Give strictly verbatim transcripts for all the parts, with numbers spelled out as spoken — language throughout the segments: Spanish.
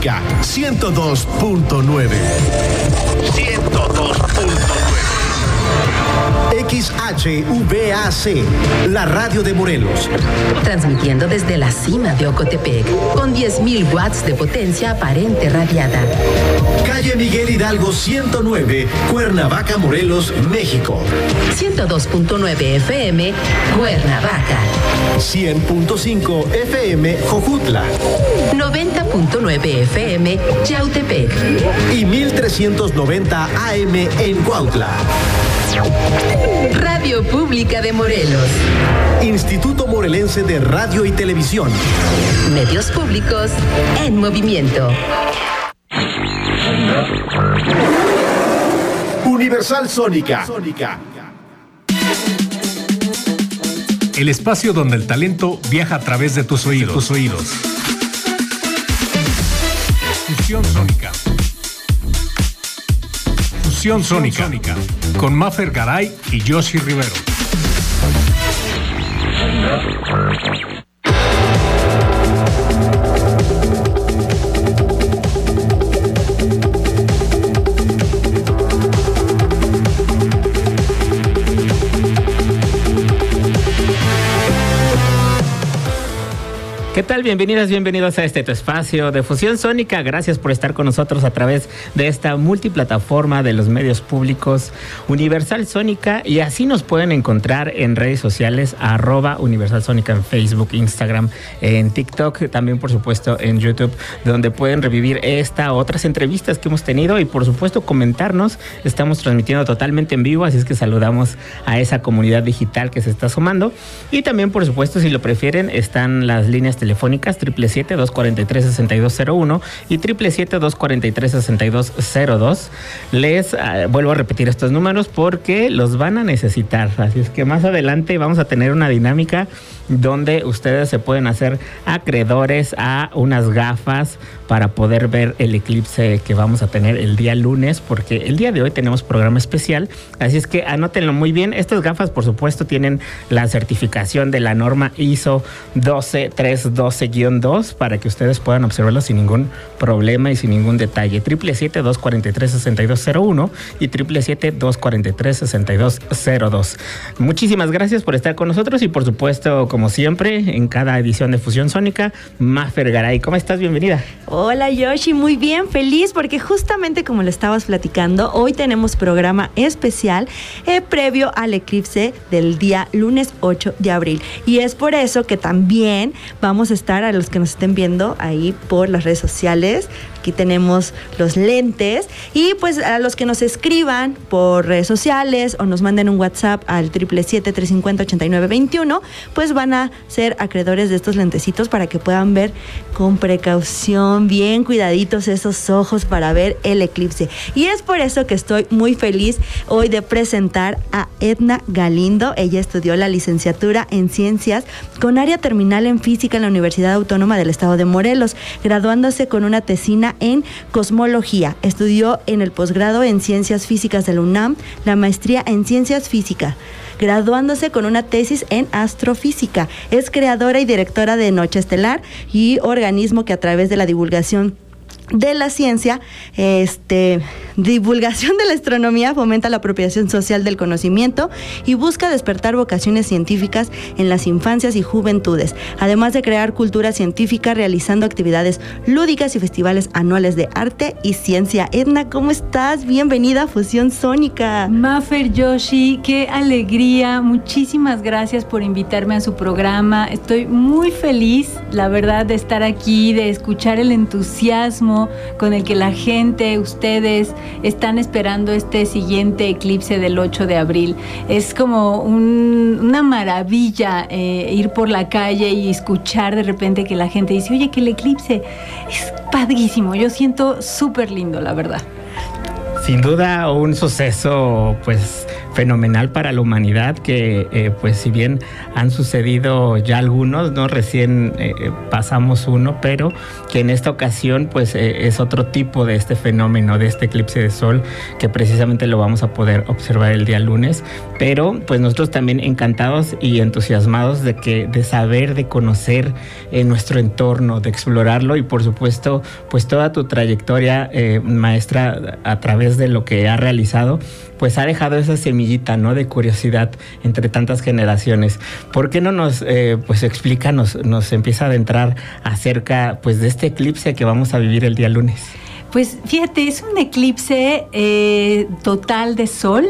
Sónica ciento dos punto nueve. ciento dos punto nueve. X H V A C, la radio de Morelos. Transmitiendo desde la cima de Ocotepec, con diez mil watts de potencia aparente radiada. Calle Miguel Hidalgo ciento nueve, Cuernavaca, Morelos, México. ciento dos punto nueve F M, Cuernavaca. cien punto cinco F M, Jojutla. noventa punto nueve F M, Yautepec. Y mil trescientos noventa A M en Cuautla. Radio Pública de Morelos. Instituto Morelense de Radio y Televisión. Medios públicos en movimiento. Universal Sónica. El espacio donde el talento viaja a través de tus oídos. Tus oídos. Fusión Sónica. Fusión Sónica, Sónica, con Mafer Garay y Yoshi Rivero. ¿Qué tal? Bienvenidas, bienvenidos a este tu espacio de Fusión Sónica. Gracias por estar con nosotros a través de esta multiplataforma de los medios públicos Universal Sónica, y así nos pueden encontrar en redes sociales, arroba Universal Sónica en Facebook, Instagram, en TikTok, también por supuesto en YouTube, donde pueden revivir esta, otras entrevistas que hemos tenido y por supuesto comentarnos. Estamos transmitiendo totalmente en vivo, así es que saludamos a esa comunidad digital que se está sumando. Y también por supuesto, si lo prefieren, están las líneas telefónicas siete siete siete, dos cuatro tres, seis dos cero uno y siete siete siete, dos cuatro tres, seis dos cero dos. Les uh, vuelvo a repetir estos números porque los van a necesitar, así es que más adelante vamos a tener una dinámica donde ustedes se pueden hacer acreedores a unas gafas para poder ver el eclipse que vamos a tener el día lunes, porque el día de hoy tenemos programa especial, así es que anótenlo muy bien. Estas gafas por supuesto tienen la certificación de la norma I S O doce trescientos doce guión dos para que ustedes puedan observarlo sin ningún problema y sin ningún detalle. siete siete siete, dos cuatro tres, seis dos cero uno y siete siete siete, dos cuatro tres, seis dos cero dos. Muchísimas gracias por estar con nosotros y por supuesto, como siempre, en cada edición de Fusión Sónica, Mafer Garay. ¿Cómo estás? Bienvenida. Hola Yoshi, muy bien, feliz porque justamente como lo estabas platicando, hoy tenemos programa especial eh, previo al eclipse del día lunes ocho de abril. Y es por eso que también vamos a estar, a los que nos estén viendo ahí por las redes sociales, aquí tenemos los lentes, y pues a los que nos escriban por redes sociales o nos manden un WhatsApp al siete siete siete, tres cinco cero, ocho nueve dos uno, pues van a ser acreedores de estos lentecitos para que puedan ver con precaución, bien cuidaditos esos ojos para ver el eclipse. Y es por eso que estoy muy feliz hoy de presentar a Edna Galindo. Ella estudió la licenciatura en Ciencias con área terminal en Física en la Universidad Autónoma del Estado de Morelos, graduándose con una tesina en Cosmología. Estudió en el posgrado en Ciencias Físicas de la UNAM, la maestría en Ciencias Físicas, graduándose con una tesis en astrofísica. Es creadora y directora de Noche Estelar, y organismo que a través de la divulgación de la ciencia, este, divulgación de la astronomía, fomenta la apropiación social del conocimiento y busca despertar vocaciones científicas en las infancias y juventudes, además de crear cultura científica realizando actividades lúdicas y festivales anuales de arte y ciencia. Edna, ¿cómo estás? Bienvenida a Fusión Sónica. Mafer, Yoshi, qué alegría, muchísimas gracias por invitarme a su programa. Estoy muy feliz, la verdad, de estar aquí, de escuchar el entusiasmo con el que la gente, ustedes, están esperando este siguiente eclipse del ocho de abril. Es como un, una maravilla eh, ir por la calle y escuchar de repente que la gente dice, oye, que el eclipse es padrísimo. Yo siento súper lindo, la verdad. Sin duda un suceso pues fenomenal para la humanidad, que eh, pues si bien han sucedido ya algunos, ¿no? Recién eh, pasamos uno, pero que en esta ocasión pues eh, es otro tipo de este fenómeno, de este eclipse de sol, que precisamente lo vamos a poder observar el día lunes. Pero pues nosotros también encantados y entusiasmados de que de saber, de conocer eh, nuestro entorno, de explorarlo, y por supuesto pues toda tu trayectoria, eh, maestra, a través de lo que ha realizado, pues ha dejado esa semillita, ¿no? De curiosidad entre tantas generaciones. ¿Por qué no nos eh, pues explica, nos, nos empieza a adentrar acerca pues de este eclipse que vamos a vivir el día lunes? Pues fíjate, es un eclipse eh, total de sol.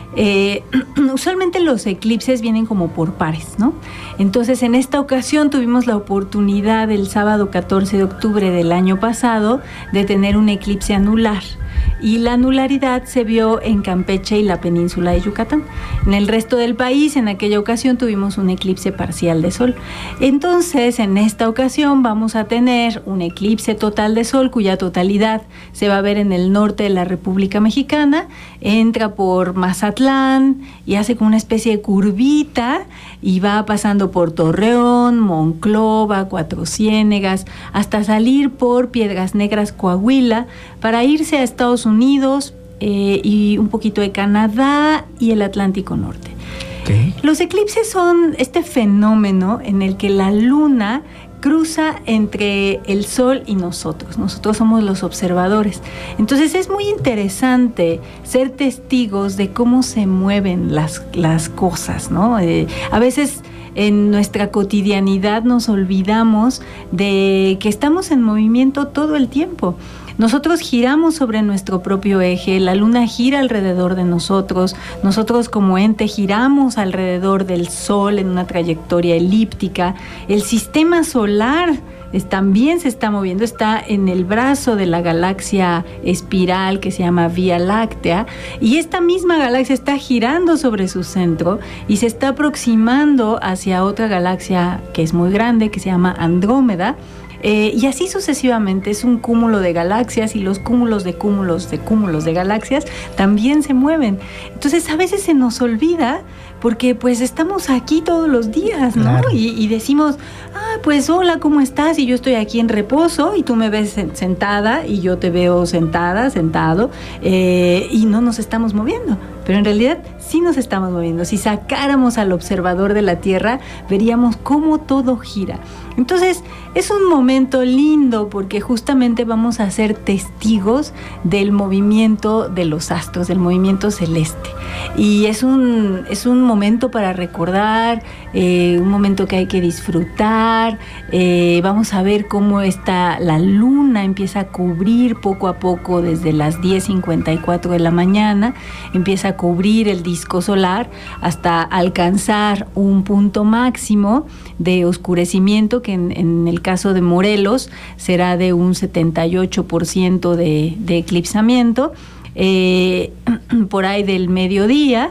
Eh, usualmente los eclipses vienen como por pares, ¿no? Entonces en esta ocasión tuvimos la oportunidad el sábado catorce de octubre del año pasado de tener un eclipse anular. Y la anularidad se vio en Campeche y la península de Yucatán. En el resto del país, en aquella ocasión, tuvimos un eclipse parcial de sol. Entonces, en esta ocasión vamos a tener un eclipse total de sol, cuya totalidad se va a ver en el norte de la República Mexicana. Entra por Mazatlán y hace como una especie de curvita y va pasando por Torreón, Monclova, Cuatro Ciénegas, hasta salir por Piedras Negras, Coahuila, para irse a Estados Unidos eh, y un poquito de Canadá y el Atlántico Norte. Okay. Los eclipses son este fenómeno en el que la luna cruza entre el sol y nosotros. Nosotros somos los observadores. Entonces es muy interesante ser testigos de cómo se mueven las, las cosas, ¿no? Eh, a veces en nuestra cotidianidad nos olvidamos de que estamos en movimiento todo el tiempo. Nosotros giramos sobre nuestro propio eje, la luna gira alrededor de nosotros, nosotros como ente giramos alrededor del sol en una trayectoria elíptica, el sistema solar es, también se está moviendo, está en el brazo de la galaxia espiral que se llama Vía Láctea, y esta misma galaxia está girando sobre su centro y se está aproximando hacia otra galaxia que es muy grande, que se llama Andrómeda. Eh, y así sucesivamente, es un cúmulo de galaxias, y los cúmulos de cúmulos de cúmulos de galaxias también se mueven. Entonces a veces se nos olvida porque pues estamos aquí todos los días, ¿no? Claro. Y, y decimos, ah, pues hola, ¿cómo estás? Y yo estoy aquí en reposo y tú me ves sentada y yo te veo sentada, sentado, eh, y no nos estamos moviendo. Pero en realidad sí nos estamos moviendo. Si sacáramos al observador de la Tierra, veríamos cómo todo gira. Entonces es un momento lindo porque justamente vamos a ser testigos del movimiento de los astros, del movimiento celeste. Y es un, es un momento para recordar, eh, un momento que hay que disfrutar. Eh, vamos a ver cómo está la luna, empieza a cubrir poco a poco desde las diez cincuenta y cuatro de la mañana, empieza a cubrir el disco solar hasta alcanzar un punto máximo de oscurecimiento que en, en el caso de Morelos será de un setenta y ocho por ciento de, de eclipsamiento eh, por ahí del mediodía,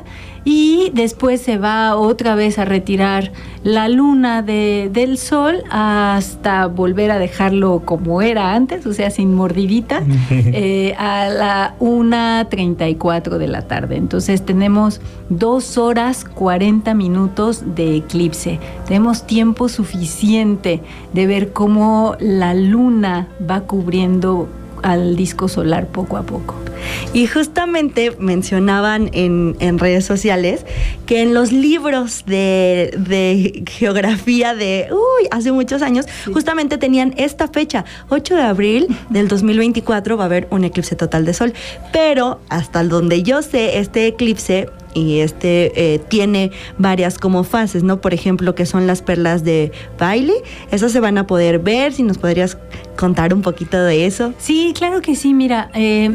y después se va otra vez a retirar la luna de, del sol hasta volver a dejarlo como era antes, o sea, sin mordidita, eh, a la una treinta y cuatro de la tarde. Entonces tenemos dos horas cuarenta minutos de eclipse. Tenemos tiempo suficiente de ver cómo la luna va cubriendo al disco solar poco a poco. Y justamente mencionaban en, en redes sociales que en los libros de, de geografía de uy, hace muchos años, sí, justamente tenían esta fecha, ocho de abril del dos mil veinticuatro va a haber un eclipse total de sol, pero hasta donde yo sé, este eclipse y este eh, tiene varias como fases, ¿no? Por ejemplo, que son las perlas de Bailey. Esas se van a poder ver. Si nos podrías contar un poquito de eso. Sí, claro que sí. Mira, eh,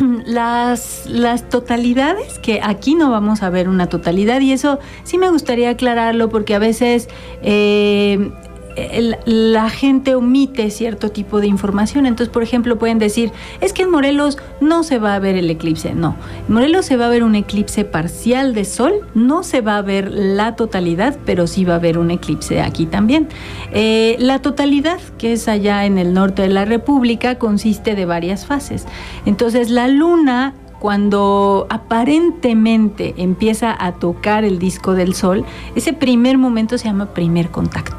las, las totalidades, que aquí no vamos a ver una totalidad, y eso sí me gustaría aclararlo porque a veces Eh, El, la gente omite cierto tipo de información. Entonces, por ejemplo, pueden decir, es que en Morelos no se va a ver el eclipse. No, en Morelos se va a ver un eclipse parcial de sol, no se va a ver la totalidad, pero sí va a haber un eclipse aquí también. Eh, la totalidad, que es allá en el norte de la República, consiste de varias fases. Entonces, la luna cuando aparentemente empieza a tocar el disco del Sol, ese primer momento se llama primer contacto.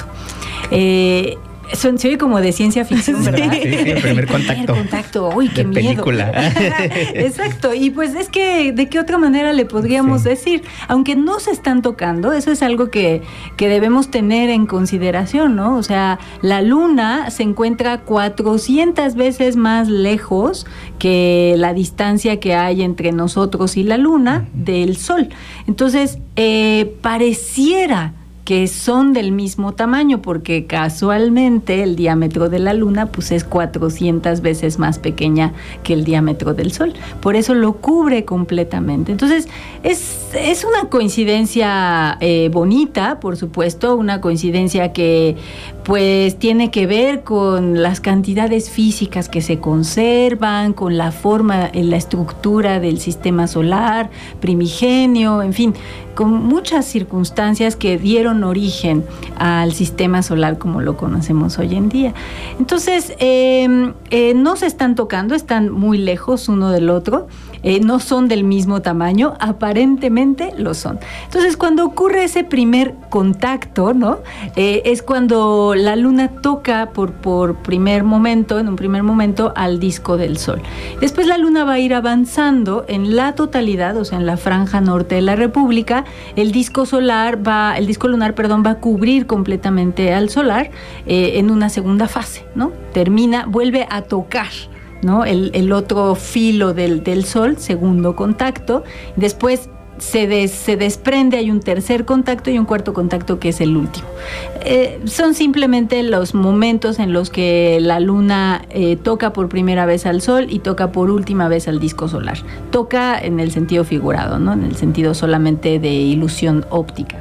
Eh, Son, se oye como de ciencia ficción, ¿verdad? Sí, sí, el primer contacto. Primer contacto, uy, qué de miedo. Película. Exacto, y pues es que, ¿de qué otra manera le podríamos sí. decir? Aunque no se están tocando, eso es algo que, que debemos tener en consideración, ¿no? O sea, la Luna se encuentra cuatrocientas veces más lejos que la distancia que hay entre nosotros y la Luna del Sol. Entonces, eh, pareciera que son del mismo tamaño, porque casualmente el diámetro de la Luna pues es cuatrocientas veces más pequeña que el diámetro del Sol. Por eso lo cubre completamente. Entonces, es, es una coincidencia eh, bonita, por supuesto, una coincidencia que pues tiene que ver con las cantidades físicas que se conservan, con la forma, la estructura del sistema solar primigenio, en fin, con muchas circunstancias que dieron origen al sistema solar como lo conocemos hoy en día. Entonces, eh, eh, no se están tocando, están muy lejos uno del otro, eh, no son del mismo tamaño, aparentemente lo son. Entonces, cuando ocurre ese primer contacto, ¿no? Eh, es cuando la Luna toca por, por primer momento, en un primer momento, al disco del Sol. Después la Luna va a ir avanzando en la totalidad, o sea, en la franja norte de la República. El disco solar va, el disco lunar, perdón, va a cubrir completamente al solar eh, en una segunda fase, ¿no? Termina, vuelve a tocar, ¿no? El, el otro filo del, del Sol, segundo contacto. Después se, des, se desprende, hay un tercer contacto y un cuarto contacto que es el último. Eh, son simplemente los momentos en los que la Luna eh, toca por primera vez al Sol y toca por última vez al disco solar. Toca en el sentido figurado, ¿no? En el sentido solamente de ilusión óptica.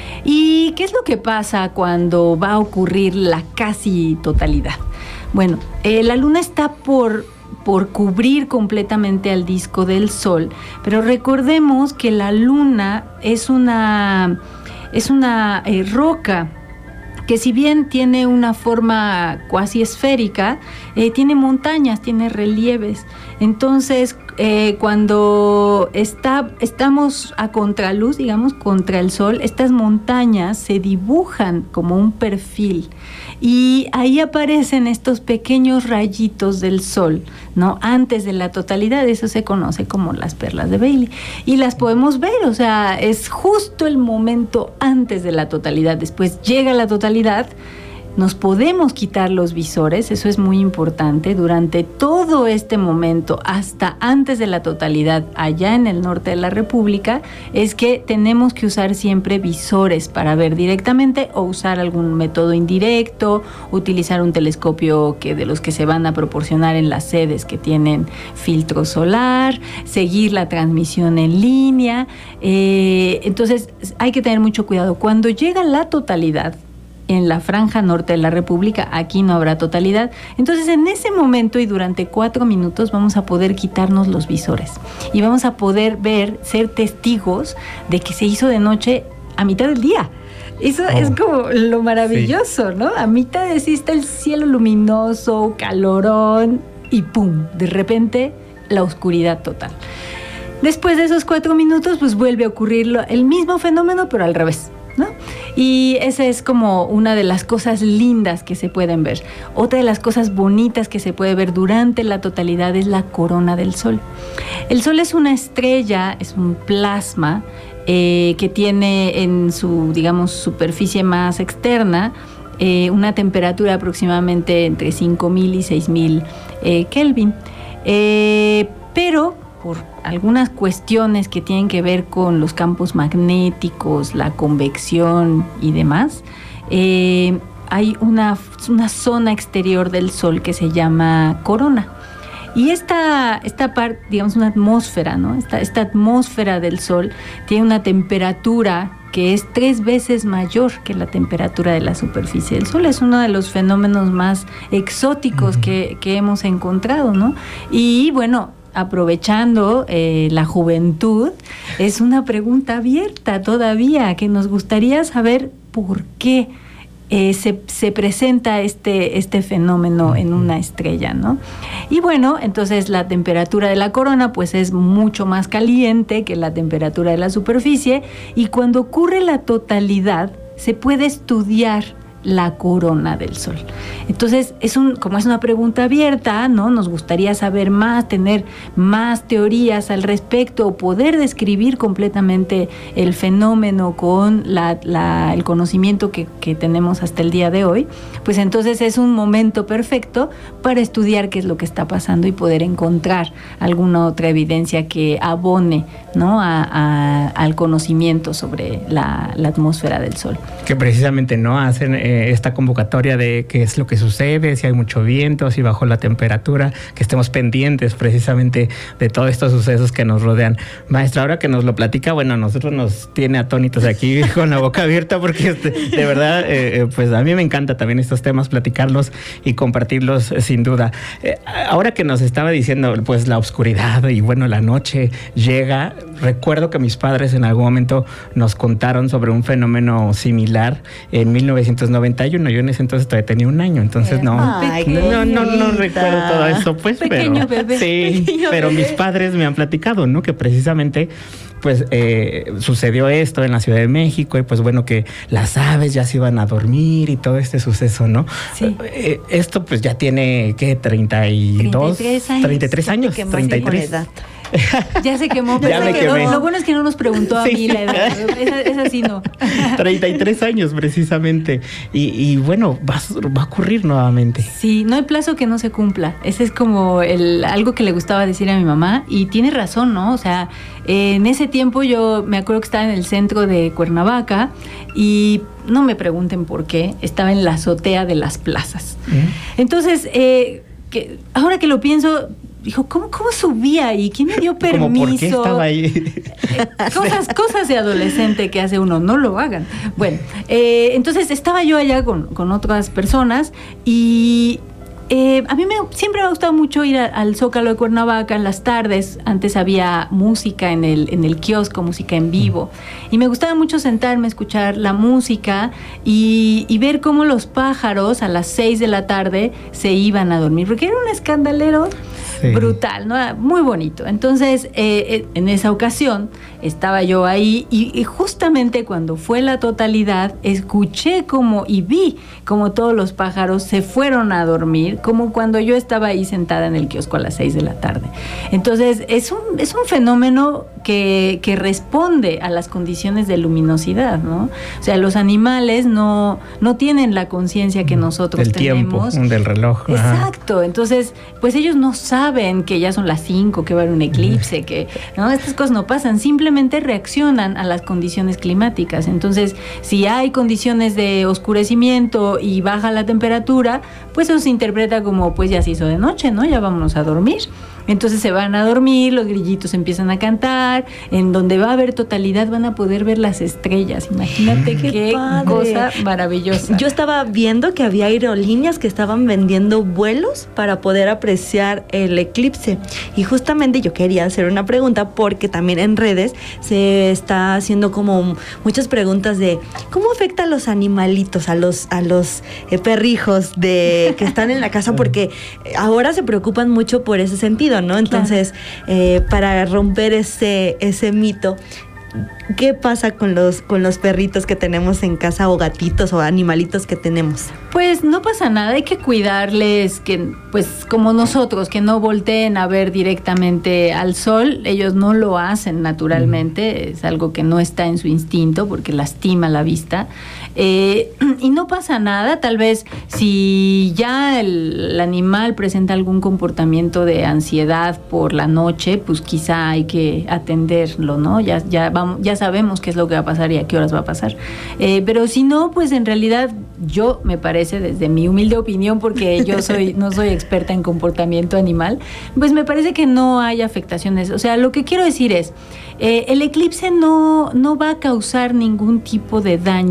¿Y qué es lo que pasa cuando va a ocurrir la casi totalidad? Bueno, eh, la Luna está por... por cubrir completamente al disco del Sol, pero recordemos que la Luna es una, es una eh, roca que, si bien tiene una forma cuasi esférica, eh, tiene montañas, tiene relieves. Entonces, eh, cuando está, estamos a contraluz, digamos, contra el Sol, estas montañas se dibujan como un perfil. Y ahí aparecen estos pequeños rayitos del Sol, ¿no? Antes de la totalidad, eso se conoce como las perlas de Bailey. Y las podemos ver, o sea, es justo el momento antes de la totalidad. Después llega la totalidad, nos podemos quitar los visores, eso es muy importante. Durante todo este momento, hasta antes de la totalidad, allá en el norte de la República, es que tenemos que usar siempre visores para ver directamente, o usar algún método indirecto, utilizar un telescopio que de los que se van a proporcionar en las sedes que tienen filtro solar, seguir la transmisión en línea. Eh, entonces, hay que tener mucho cuidado. Cuando llega la totalidad, en la franja norte de la República, aquí no habrá totalidad. Entonces, en ese momento y durante cuatro minutos vamos a poder quitarnos los visores y vamos a poder ver, ser testigos de que se hizo de noche a mitad del día. Eso oh, es como lo maravilloso, sí. ¿No? A mitad de sí está el cielo luminoso, calorón, y ¡pum! De repente, la oscuridad total. Después de esos cuatro minutos, pues vuelve a ocurrir el mismo fenómeno, pero al revés, ¿no? Y esa es como una de las cosas lindas que se pueden ver. Otra de las cosas bonitas que se puede ver durante la totalidad es la corona del Sol. El Sol es una estrella, es un plasma eh, que tiene en su, digamos, superficie más externa eh, una temperatura aproximadamente entre cinco mil y seis mil eh, Kelvin. Eh, pero por algunas cuestiones que tienen que ver con los campos magnéticos, la convección y demás, eh, hay una, una zona exterior del Sol que se llama corona. Y esta, esta parte, digamos, una atmósfera, ¿no? Esta, esta atmósfera del Sol tiene una temperatura que es tres veces mayor que la temperatura de la superficie del Sol. Es uno de los fenómenos más exóticos que, que hemos encontrado, ¿no? Y bueno, aprovechando eh, la juventud, es una pregunta abierta todavía, que nos gustaría saber por qué eh, se, se presenta este, este fenómeno en una estrella, ¿no? Y bueno, entonces la temperatura de la corona pues es mucho más caliente que la temperatura de la superficie, y cuando ocurre la totalidad se puede estudiar la corona del Sol. Entonces, es un, como es una pregunta abierta, ¿no? Nos gustaría saber más, tener más teorías al respecto, o poder describir completamente el fenómeno con la, la, el conocimiento que, que tenemos hasta el día de hoy. Pues entonces es un momento perfecto para estudiar qué es lo que está pasando y poder encontrar alguna otra evidencia que abone, ¿no? a, a, al conocimiento sobre la, la atmósfera del Sol. Que precisamente no hacen eh, esta convocatoria de qué es lo que sucede, si hay mucho viento, si bajó la temperatura, que estemos pendientes precisamente de todos estos sucesos que nos rodean. Maestra, ahora que nos lo platica, bueno, a nosotros nos tiene atónitos aquí con la boca abierta, porque de verdad, eh, pues a mí me encanta también estos temas, platicarlos y compartirlos sin duda. Eh, ahora que nos estaba diciendo, pues la oscuridad y bueno, la noche llega, recuerdo que mis padres en algún momento nos contaron sobre un fenómeno similar en mil novecientos noventa y uno. Yo en ese entonces todavía tenía un año, entonces no, Ay, no, no, no, no recuerdo todo eso, pues, Pequeño pero bebé. sí, Pequeño pero bebé. mis padres me han platicado, ¿no? Que precisamente pues eh, sucedió esto en la Ciudad de México, y pues bueno, que las aves ya se iban a dormir y todo este suceso, ¿no? Sí. Eh, esto pues ya tiene, ¿qué? treinta y dos, treinta y tres años. treinta y tres años, Que más treinta y con la tres. edad. Ya se quemó, Ya pero me se quedó. quemé. Lo bueno es que no nos preguntó a Sí. mí la edad. Esa, esa sí no. treinta y tres años precisamente. Y, y bueno, va, va a ocurrir nuevamente. Sí, no hay plazo que no se cumpla. Ese es como el, algo que le gustaba decir a mi mamá, y tiene razón, ¿no? O sea, eh, en ese tiempo yo me acuerdo que estaba en el centro de Cuernavaca, y no me pregunten por qué, estaba en la azotea de las plazas. ¿Mm? Entonces, eh, que, ahora que lo pienso, dijo, ¿cómo, cómo subía y quién me dio permiso? Como, ¿por qué estaba ahí? Cosas, cosas de adolescente que hace uno, no lo hagan. Bueno, eh, entonces estaba yo allá con, con otras personas, y eh, a mí me, siempre me ha gustado mucho ir a, al Zócalo de Cuernavaca en las tardes. Antes había música en el, en el kiosco, música en vivo, y me gustaba mucho sentarme a escuchar la música y, y ver cómo los pájaros a las seis de la tarde se iban a dormir, porque era un escandalero. Sí. Brutal, ¿no? Muy bonito. Entonces, eh, en esa ocasión estaba yo ahí, y, y justamente cuando fue la totalidad, escuché como y vi como todos los pájaros se fueron a dormir, como cuando yo estaba ahí sentada en el kiosco a las seis de la tarde. Entonces, es un, es un fenómeno que, que responde a las condiciones de luminosidad, ¿no? O sea, los animales no, no tienen la conciencia que nosotros del tenemos. Tiempo, del reloj. Exacto. Ajá. Entonces, pues ellos no saben que ya son las cinco, que va a haber un eclipse, que no, estas cosas no pasan, simplemente reaccionan a las condiciones climáticas. Entonces, si hay condiciones de oscurecimiento y baja la temperatura, pues eso se interpreta como, pues ya se hizo de noche, ¿no? Ya vámonos a dormir. Entonces se van a dormir, los grillitos empiezan a cantar, en donde va a haber totalidad van a poder ver las estrellas. Imagínate qué, qué cosa maravillosa. Yo estaba viendo que había aerolíneas que estaban vendiendo vuelos para poder apreciar el eclipse, y justamente yo quería hacer una pregunta, porque también en redes se está haciendo como muchas preguntas de cómo afecta a los animalitos, a los, a los eh, perrijos de, que están en la casa, porque ahora se preocupan mucho por ese sentido, ¿no? Entonces, claro. eh, para romper ese, ese mito, ¿qué pasa con los, con los perritos que tenemos en casa, o gatitos o animalitos que tenemos? Pues no pasa nada, hay que cuidarles, que pues como nosotros, que no volteen a ver directamente al sol. Ellos no lo hacen naturalmente, es algo que no está en su instinto porque lastima la vista. Eh, y no pasa nada, tal vez si ya el, el animal presenta algún comportamiento de ansiedad por la noche, pues quizá hay que atenderlo, ¿no? Ya, ya, vamos, ya sabemos qué es lo que va a pasar y a qué horas va a pasar. Eh, pero si no, pues en realidad yo me parece, desde mi humilde opinión, porque yo soy no soy experta en comportamiento animal, pues me parece que no hay afectaciones. O sea, lo que quiero decir es, eh, el eclipse no, no va a causar ningún tipo de daño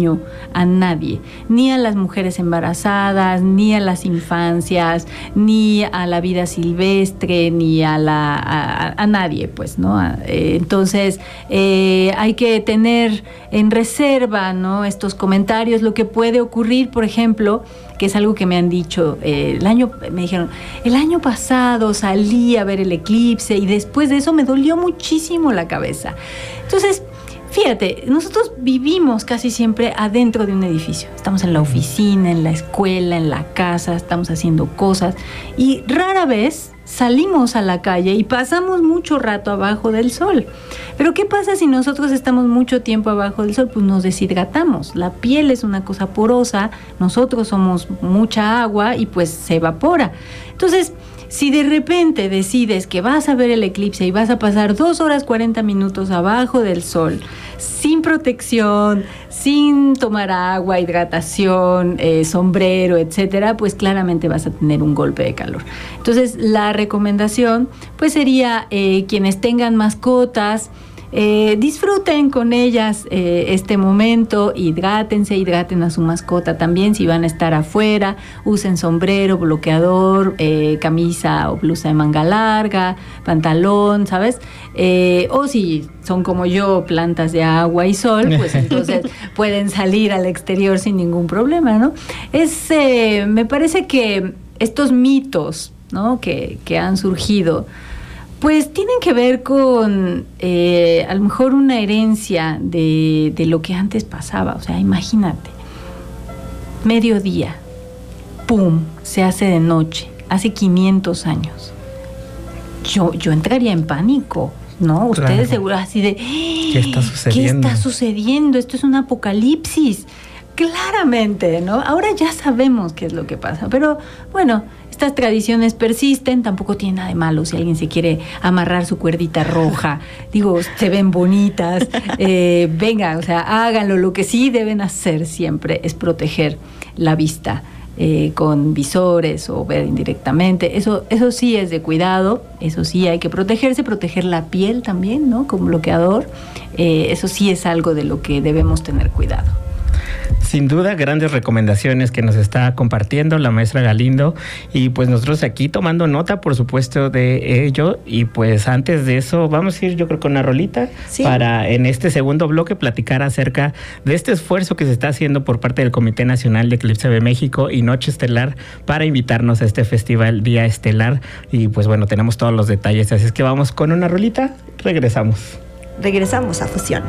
a nadie, ni a las mujeres embarazadas, ni a las infancias, ni a la vida silvestre, ni a la a, a nadie, pues, ¿no? A, eh, entonces eh, hay que tener en reserva, ¿no?, estos comentarios. Lo que puede ocurrir, por ejemplo, que es algo que me han dicho, eh, el año, me dijeron, el año pasado salí a ver el eclipse y después de eso me dolió muchísimo la cabeza. Entonces, fíjate, nosotros vivimos casi siempre adentro de un edificio. Estamos en la oficina, en la escuela, en la casa, estamos haciendo cosas y rara vez salimos a la calle y pasamos mucho rato abajo del sol. Pero ¿qué pasa si nosotros estamos mucho tiempo abajo del sol? Pues nos deshidratamos. La piel es una cosa porosa, nosotros somos mucha agua y pues se evapora. Entonces, si de repente decides que vas a ver el eclipse y vas a pasar dos horas cuarenta minutos abajo del sol, sin protección, sin tomar agua, hidratación, eh, sombrero, etcétera, pues claramente vas a tener un golpe de calor. Entonces, la recomendación pues sería eh, quienes tengan mascotas, Eh, disfruten con ellas eh, este momento, hidrátense, hidraten a su mascota también. Si van a estar afuera, usen sombrero, bloqueador, eh, camisa o blusa de manga larga, pantalón, ¿sabes? Eh, o si son como yo, plantas de agua y sol, pues entonces pueden salir al exterior sin ningún problema, ¿no? Es, eh, me parece que estos mitos, ¿no?, que, que han surgido, pues tienen que ver con eh, a lo mejor una herencia de, de lo que antes pasaba. O sea, imagínate, mediodía, pum, se hace de noche, hace quinientos años. Yo, yo entraría en pánico, ¿no? Ustedes claro. seguro así de, ¿qué está sucediendo? ¿Qué está sucediendo? Esto es un apocalipsis. Claramente, ¿no? Ahora ya sabemos qué es lo que pasa, pero bueno, estas tradiciones persisten, tampoco tiene nada de malo si alguien se quiere amarrar su cuerdita roja, digo, se ven bonitas, eh, venga, o sea, háganlo. Lo que sí deben hacer siempre es proteger la vista eh, con visores o ver indirectamente, eso, eso sí es de cuidado, eso sí hay que protegerse, proteger la piel también, ¿no?, con bloqueador, eh, eso sí es algo de lo que debemos tener cuidado. Sin duda, grandes recomendaciones que nos está compartiendo la maestra Galindo, y pues nosotros aquí tomando nota, por supuesto, de ello. Y pues antes de eso vamos a ir, yo creo, con una rolita, ¿sí?, para en este segundo bloque platicar acerca de este esfuerzo que se está haciendo por parte del Comité Nacional de Eclipse de México y Noche Estelar para invitarnos a este festival Día Estelar. Y pues bueno, tenemos todos los detalles, así es que vamos con una rolita, regresamos. Regresamos a Fusión.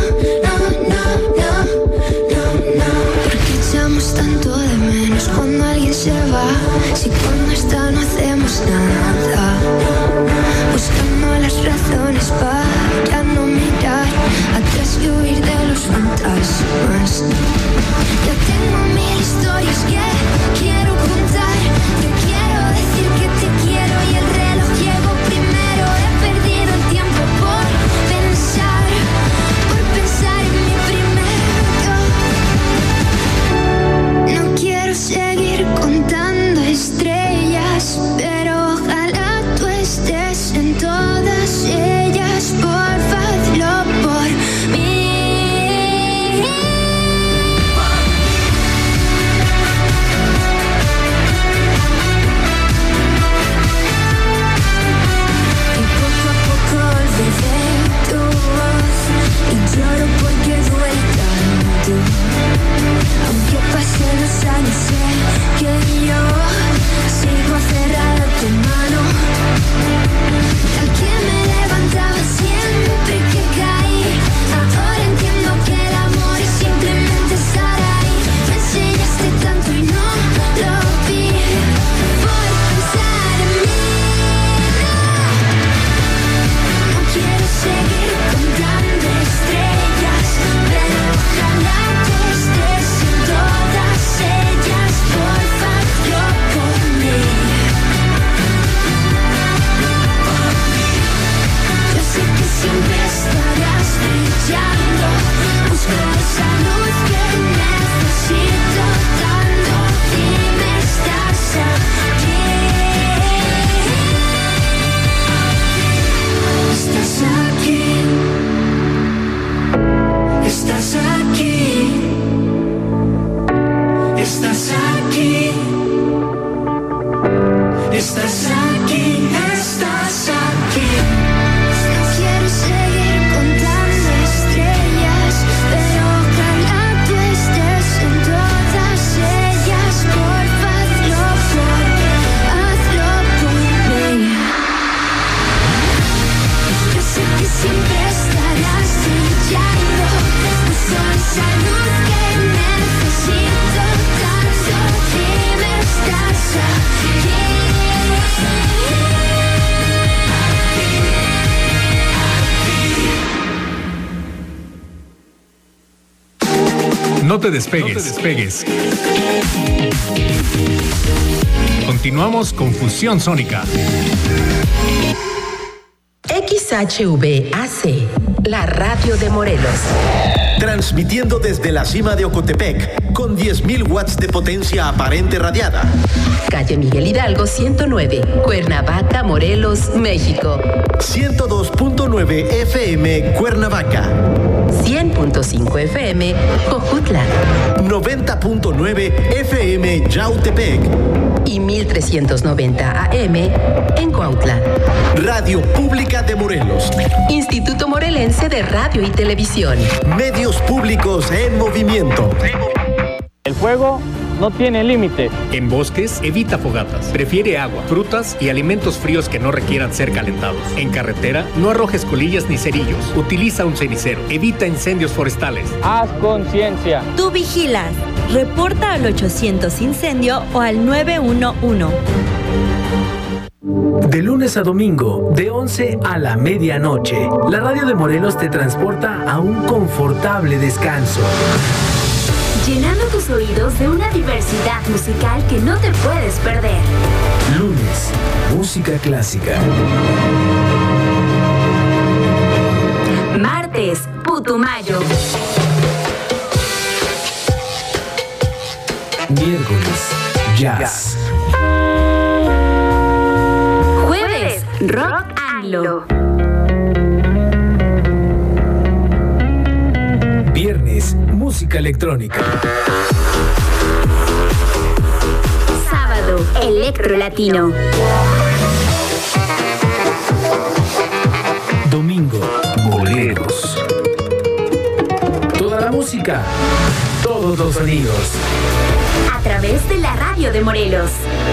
Cuando No te despegues. No te despegues. Continuamos con Fusión Sónica. X H V A C, la radio de Morelos. Transmitiendo desde la cima de Ocotepec, con diez mil watts de potencia aparente radiada. Calle Miguel Hidalgo ciento nueve, Cuernavaca, Morelos, México. ciento dos punto nueve F M, Cuernavaca. cien punto cinco F M, Jojutla. noventa punto nueve F M, Yautepec. Y mil trescientos noventa A M en Cuautla. Radio Pública de Morelos. Instituto Morelense de Radio y Televisión. Medios públicos en movimiento. El fuego no tiene límite. En bosques, evita fogatas. Prefiere agua, frutas y alimentos fríos que no requieran ser calentados. En carretera, no arrojes colillas ni cerillos. Utiliza un cenicero. Evita incendios forestales. Haz conciencia. Tú vigilas. Reporta al ochocientos incendio o al nueve uno uno. De lunes a domingo, de once a la medianoche, la radio de Morelos te transporta a un confortable descanso. Llenando tus oídos de una diversidad musical que no te puedes perder. Lunes, música clásica. Martes, Putumayo. Miércoles, jazz. Jueves, rock anglo. Viernes, música electrónica. Sábado, electro latino. Domingo, boleros. Toda la música, todos los sonidos. A través de la radio de Morelos.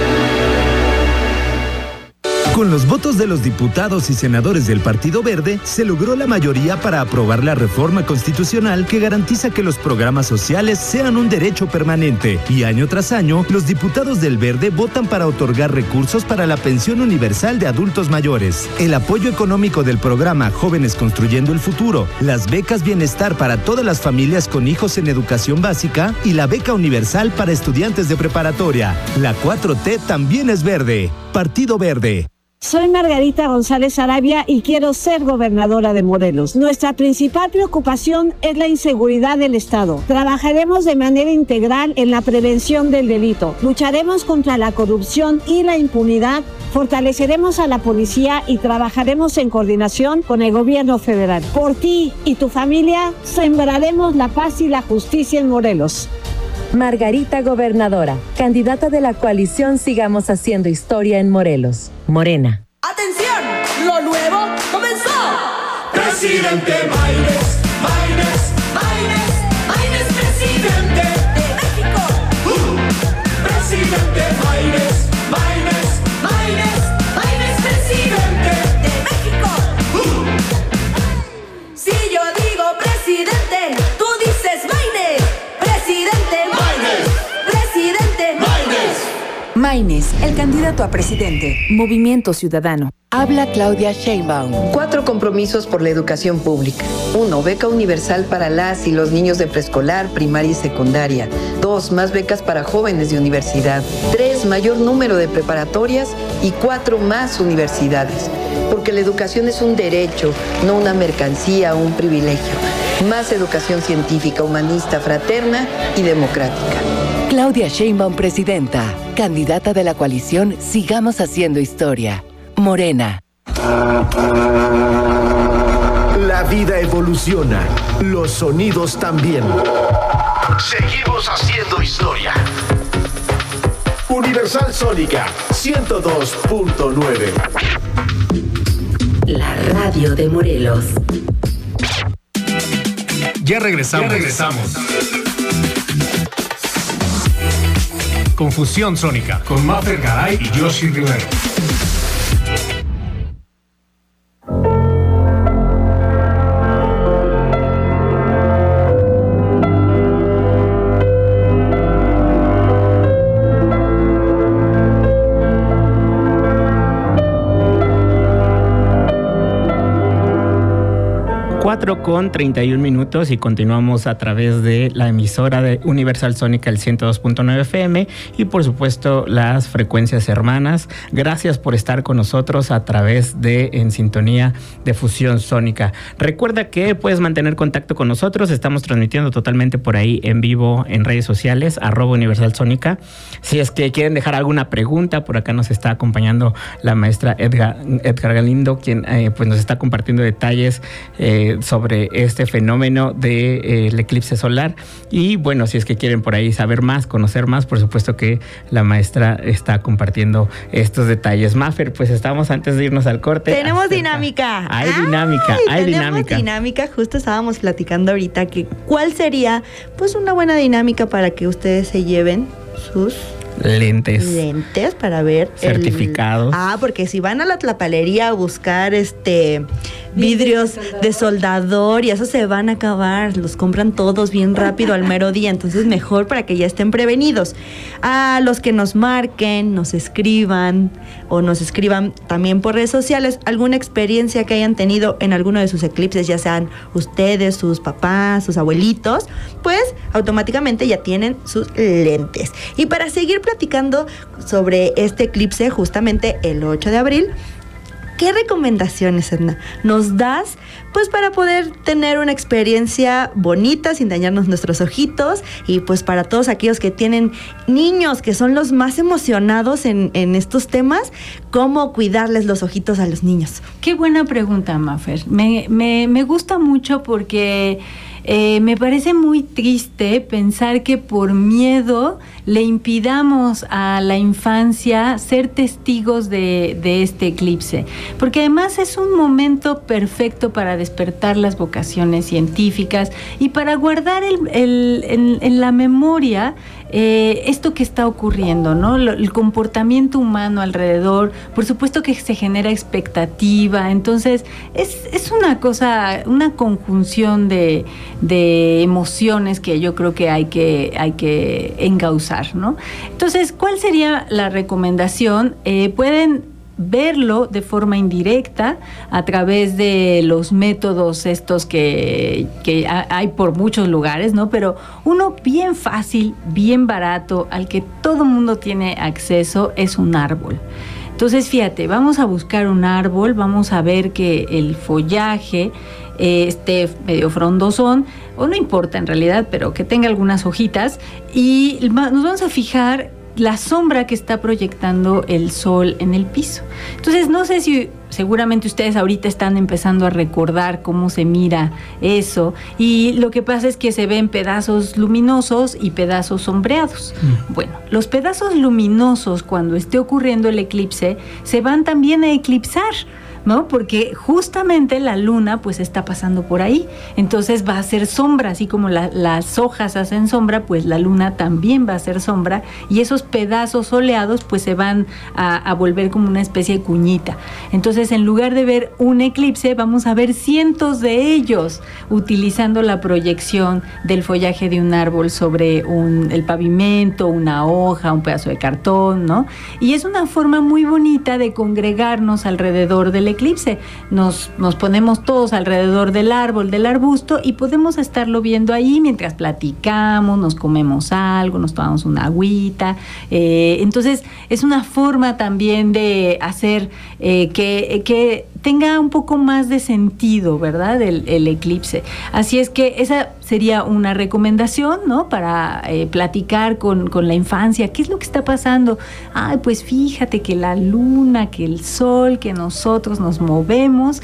Con los votos de los diputados y senadores del Partido Verde, se logró la mayoría para aprobar la reforma constitucional que garantiza que los programas sociales sean un derecho permanente. Y año tras año, los diputados del Verde votan para otorgar recursos para la pensión universal de adultos mayores, el apoyo económico del programa Jóvenes Construyendo el Futuro, las becas bienestar para todas las familias con hijos en educación básica y la beca universal para estudiantes de preparatoria. La cuatro T también es verde. Partido Verde. Soy Margarita González Arabia y quiero ser gobernadora de Morelos. Nuestra principal preocupación es la inseguridad del Estado. Trabajaremos de manera integral en la prevención del delito. Lucharemos contra la corrupción y la impunidad. Fortaleceremos a la policía y trabajaremos en coordinación con el gobierno federal. Por ti y tu familia, sembraremos la paz y la justicia en Morelos. Margarita Gobernadora, candidata de la coalición Sigamos Haciendo Historia en Morelos. Morena. ¡Atención! ¡Lo nuevo comenzó! Presidente Maynes, Maynes, Maynes, Maynes, presidente de México. Uh, presidente Maynes, Maynes, Maynes, Maynes, presidente de México. Uh. Si yo digo presidente, tú dices Maynes. Presidente Maynes, presidente Maynes. Maynes, el candidato a presidente. Movimiento Ciudadano. Habla Claudia Sheinbaum. Cuatro compromisos por la educación pública. Uno, beca universal para las y los niños de preescolar, primaria y secundaria. Dos, más becas para jóvenes de universidad. Tres, mayor número de preparatorias. Y cuatro, más universidades. Porque la educación es un derecho, no una mercancía o un privilegio. Más educación científica, humanista, fraterna y democrática. Claudia Sheinbaum, presidenta, candidata de la coalición Sigamos Haciendo Historia. Morena. La vida evoluciona, los sonidos también. Seguimos haciendo historia. Universal Sónica ciento dos punto nueve. La radio de Morelos. Ya regresamos. Ya regresamos. Confusión Sónica con Maffer Garay y Yoshi Rivera. cuatro con treinta y un minutos y continuamos a través de la emisora de Universal Sónica, el ciento dos punto nueve F M y por supuesto las frecuencias hermanas. Gracias por estar con nosotros a través de En Sintonía de Fusión Sónica. Recuerda que puedes mantener contacto con nosotros. Estamos transmitiendo totalmente por ahí en vivo en redes sociales, arroba Universal Sónica. Si es que quieren dejar alguna pregunta, por acá nos está acompañando la maestra Edgar, Edgar Galindo, quien eh, pues nos está compartiendo detalles eh, sobre este fenómeno del de, eh, eclipse solar. Y bueno, si es que quieren por ahí saber más, conocer más, por supuesto que la maestra está compartiendo estos detalles. Mafer, pues estamos antes de irnos al corte. Tenemos acerca. dinámica. Hay dinámica, Ay, hay tenemos dinámica. dinámica. Justo estábamos platicando ahorita que cuál sería pues una buena dinámica para que ustedes se lleven sus lentes. Lentes para ver. Certificados. El... Ah, porque si van a la tlapalería a buscar este vidrios de soldador. de soldador y eso se van a acabar, los compran todos bien rápido al mero día, entonces mejor para que ya estén prevenidos. A los que nos marquen, nos escriban o nos escriban también por redes sociales alguna experiencia que hayan tenido en alguno de sus eclipses, ya sean ustedes, sus papás, sus abuelitos, pues automáticamente ya tienen sus lentes. Y para seguir platicando sobre este eclipse justamente el ocho de abril, ¿qué recomendaciones, Edna, nos das pues para poder tener una experiencia bonita sin dañarnos nuestros ojitos y pues para todos aquellos que tienen niños que son los más emocionados en, en estos temas, cómo cuidarles los ojitos a los niños? Qué buena pregunta, Mafer. Me, me, me gusta mucho porque Eh, me parece muy triste pensar que por miedo le impidamos a la infancia ser testigos de, de este eclipse, porque además es un momento perfecto para despertar las vocaciones científicas y para guardar el, el, en, en la memoria eh, esto que está ocurriendo, ¿no? El comportamiento humano alrededor, por supuesto que se genera expectativa, entonces es, es una cosa, una conjunción de de emociones que yo creo que hay que, hay que engauzar, ¿no? Entonces, ¿cuál sería la recomendación? Eh, pueden verlo de forma indirecta a través de los métodos estos que, que hay por muchos lugares, ¿no? Pero uno bien fácil, bien barato, al que todo mundo tiene acceso, es un árbol. Entonces, fíjate, vamos a buscar un árbol, vamos a ver que el follaje eh, esté medio frondosón, o no importa en realidad, pero que tenga algunas hojitas, y nos vamos a fijar la sombra que está proyectando el sol en el piso. Entonces, no sé si seguramente ustedes ahorita están empezando a recordar cómo se mira eso, y lo que pasa es que se ven pedazos luminosos y pedazos sombreados. Mm. Bueno, los pedazos luminosos, cuando esté ocurriendo el eclipse, se van también a eclipsar, ¿no? Porque justamente la luna pues está pasando por ahí, entonces va a hacer sombra, así como la, las hojas hacen sombra, pues la luna también va a hacer sombra, y esos pedazos soleados pues se van a, a volver como una especie de cuñita. Entonces, en lugar de ver un eclipse, vamos a ver cientos de ellos, utilizando la proyección del follaje de un árbol sobre un, el pavimento, una hoja, un pedazo de cartón, ¿no? Y es una forma muy bonita de congregarnos alrededor del eclipse. Nos, nos ponemos todos alrededor del árbol, del arbusto, y podemos estarlo viendo ahí mientras platicamos, nos comemos algo, nos tomamos una agüita. Eh, entonces, es una forma también de hacer eh, que, que tenga un poco más de sentido, ¿verdad? El, el eclipse. Así es que esa sería una recomendación, ¿no? Para eh, platicar con, con la infancia. ¿Qué es lo que está pasando? Ay, pues fíjate que la luna, que el sol, que nosotros nos movemos,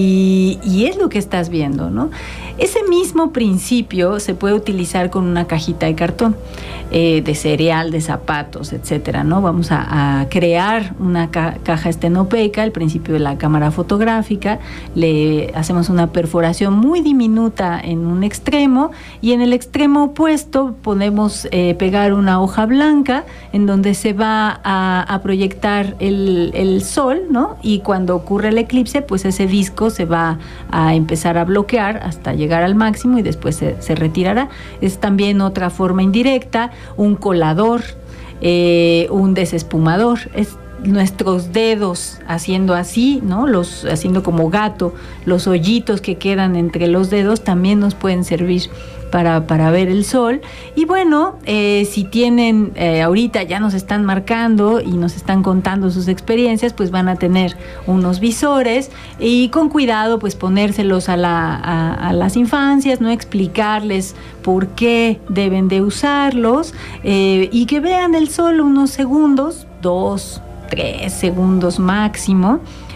y, y es lo que estás viendo, ¿no? Ese mismo principio se puede utilizar con una cajita de cartón, eh, de cereal, de zapatos, etcétera, ¿no? Vamos a, a crear una ca- caja estenopeica, al principio de la cámara fotográfica, le hacemos una perforación muy diminuta en un extremo, y en el extremo opuesto podemos eh, pegar una hoja blanca en donde se va a, a proyectar el, el sol, ¿no? Y cuando ocurre el eclipse, pues ese disco se va a empezar a bloquear hasta llegar al máximo y después se, se retirará. Es también otra forma indirecta, un colador, eh, un desespumador. Es nuestros dedos haciendo así, ¿no? Los haciendo como gato, los hoyitos que quedan entre los dedos también nos pueden servir para, para ver el sol. Y bueno, eh, si tienen, eh, ahorita ya nos están marcando y nos están contando sus experiencias, pues van a tener unos visores y con cuidado pues ponérselos a, la, a, a las infancias, ¿no? Explicarles por qué deben de usarlos eh, y que vean el sol unos segundos, dos, tres segundos máximo.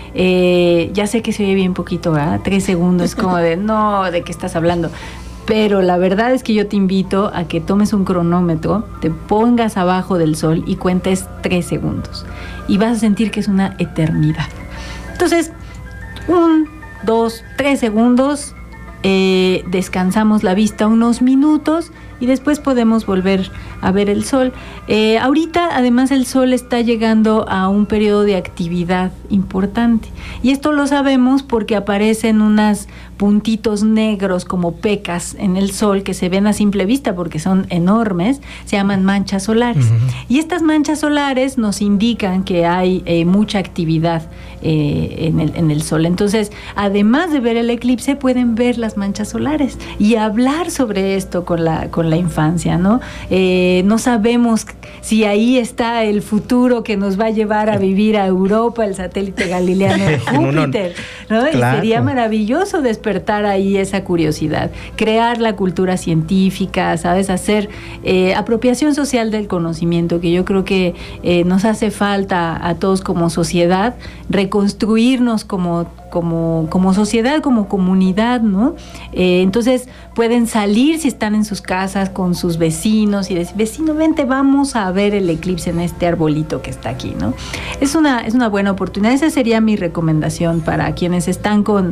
Eh, ya sé que se oye bien poquito, ¿verdad? Tres segundos, como de, no, ¿de qué estás hablando? Pero la verdad es que yo te invito a que tomes un cronómetro, te pongas abajo del sol y cuentes tres segundos. Y vas a sentir que es una eternidad. Entonces, un, dos, tres segundos, eh, descansamos la vista unos minutos y después podemos volver a ver el sol. Eh, ahorita, además, el sol está llegando a un periodo de actividad importante. Y esto lo sabemos porque aparecen unos puntitos negros como pecas en el sol que se ven a simple vista porque son enormes, se llaman manchas solares. Uh-huh. Y estas manchas solares nos indican que hay eh, mucha actividad eh, en, el, en el sol. Entonces, además de ver el eclipse, pueden ver las manchas solares y hablar sobre esto con la, con la infancia, ¿no? Eh, no sabemos si ahí está el futuro que nos va a llevar a vivir a Europa, el satélite galileano de Júpiter, ¿no? Claro. Y sería maravilloso despertar ahí esa curiosidad, crear la cultura científica, ¿sabes? Hacer eh, apropiación social del conocimiento, que yo creo que eh, nos hace falta a todos como sociedad, reconstruirnos como Como, como sociedad, como comunidad, ¿no? Eh, entonces pueden salir si están en sus casas con sus vecinos y decir, vecino, vente, vamos a ver el eclipse en este arbolito que está aquí, ¿no? Es una, es una buena oportunidad. Esa sería mi recomendación para quienes están con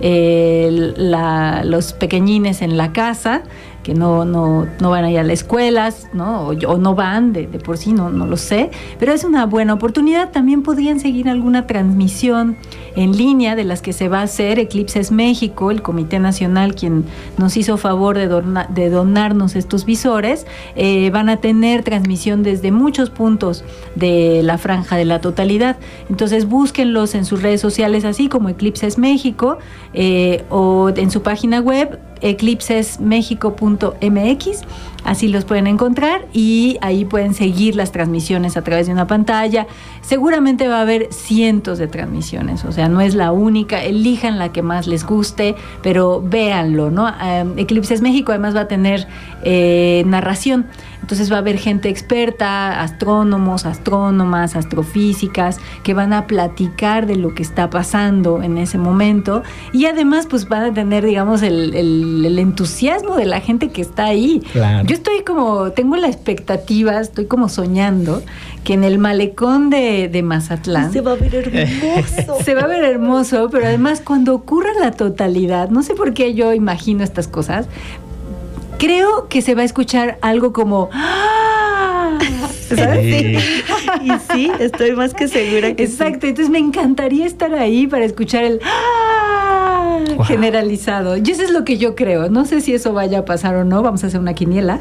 eh, la, los pequeñines en la casa, que no, no, no van a ir a las escuelas, ¿no? O, o no van de, de por sí, no, no lo sé, pero es una buena oportunidad. También podrían seguir alguna transmisión en línea de las que se va a hacer. Eclipses México, el Comité Nacional, quien nos hizo favor de, dona, de donarnos estos visores, eh, van a tener transmisión desde muchos puntos de la franja de la totalidad. Entonces búsquenlos en sus redes sociales, así como Eclipses México, eh, o en su página web, eclipses mexico punto m x, así los pueden encontrar y ahí pueden seguir las transmisiones a través de una pantalla. Seguramente va a haber cientos de transmisiones, o sea, no es la única, elijan la que más les guste, pero véanlo, ¿no? Eh, Eclipses México además va a tener eh, narración, entonces va a haber gente experta, astrónomos, astrónomas, astrofísicas, que van a platicar de lo que está pasando en ese momento y además pues van a tener, digamos, el, el, el entusiasmo de la gente que está ahí. Claro. Yo estoy como, tengo la expectativa, estoy como soñando que en el malecón de, de Mazatlán se va a ver hermoso. Se va a ver hermoso, pero además cuando ocurra la totalidad, no sé por qué yo imagino estas cosas, creo que se va a escuchar algo como ¡ah! ¿Sabes? Sí. Y sí, estoy más que segura que exacto, sí. Entonces me encantaría estar ahí para escuchar el ¡ah! Wow. Generalizado. Y eso es lo que yo creo. No sé si eso vaya a pasar o no. Vamos a hacer una quiniela.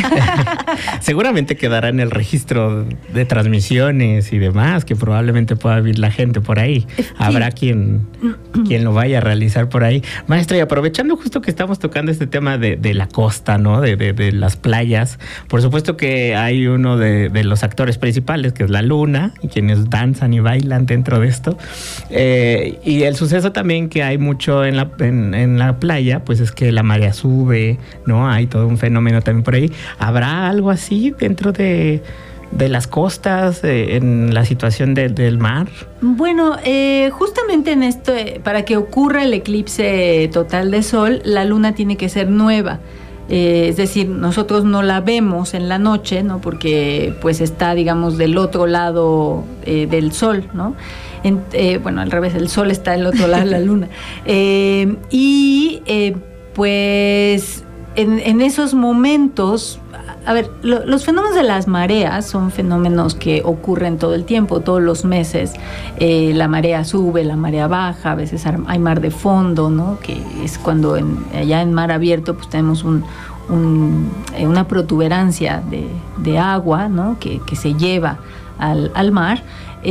Seguramente quedará en el registro de transmisiones y demás, que probablemente pueda ver la gente por ahí. Sí. Habrá quien, quien lo vaya a realizar por ahí. Maestra, y aprovechando justo que estamos tocando este tema de, de la costa, ¿no? De, de, de las playas. Por supuesto que hay uno de, de los actores principales, que es la luna, y quienes danzan y bailan dentro de esto. Eh, y el suceso también que hay mucho en la, en, en la playa, pues es que la marea sube, ¿no? Hay todo un fenómeno también por ahí. ¿Habrá algo así dentro de, de las costas, eh, en la situación de, del mar? Bueno, eh, justamente en esto, eh, para que ocurra el eclipse total de sol, la luna tiene que ser nueva. Eh, es decir, nosotros no la vemos en la noche, ¿no? Porque pues está, digamos, del otro lado eh, del sol, ¿no? En, eh, bueno, al revés, el sol está del otro lado de la luna. Eh, y eh, pues en, en esos momentos, a ver, lo, los fenómenos de las mareas son fenómenos que ocurren todo el tiempo, todos los meses. Eh, la marea sube, la marea baja, a veces hay mar de fondo, ¿no? Que es cuando en, allá en mar abierto pues tenemos un, un, eh, una protuberancia de, de agua, ¿no? que, que se lleva al, al mar.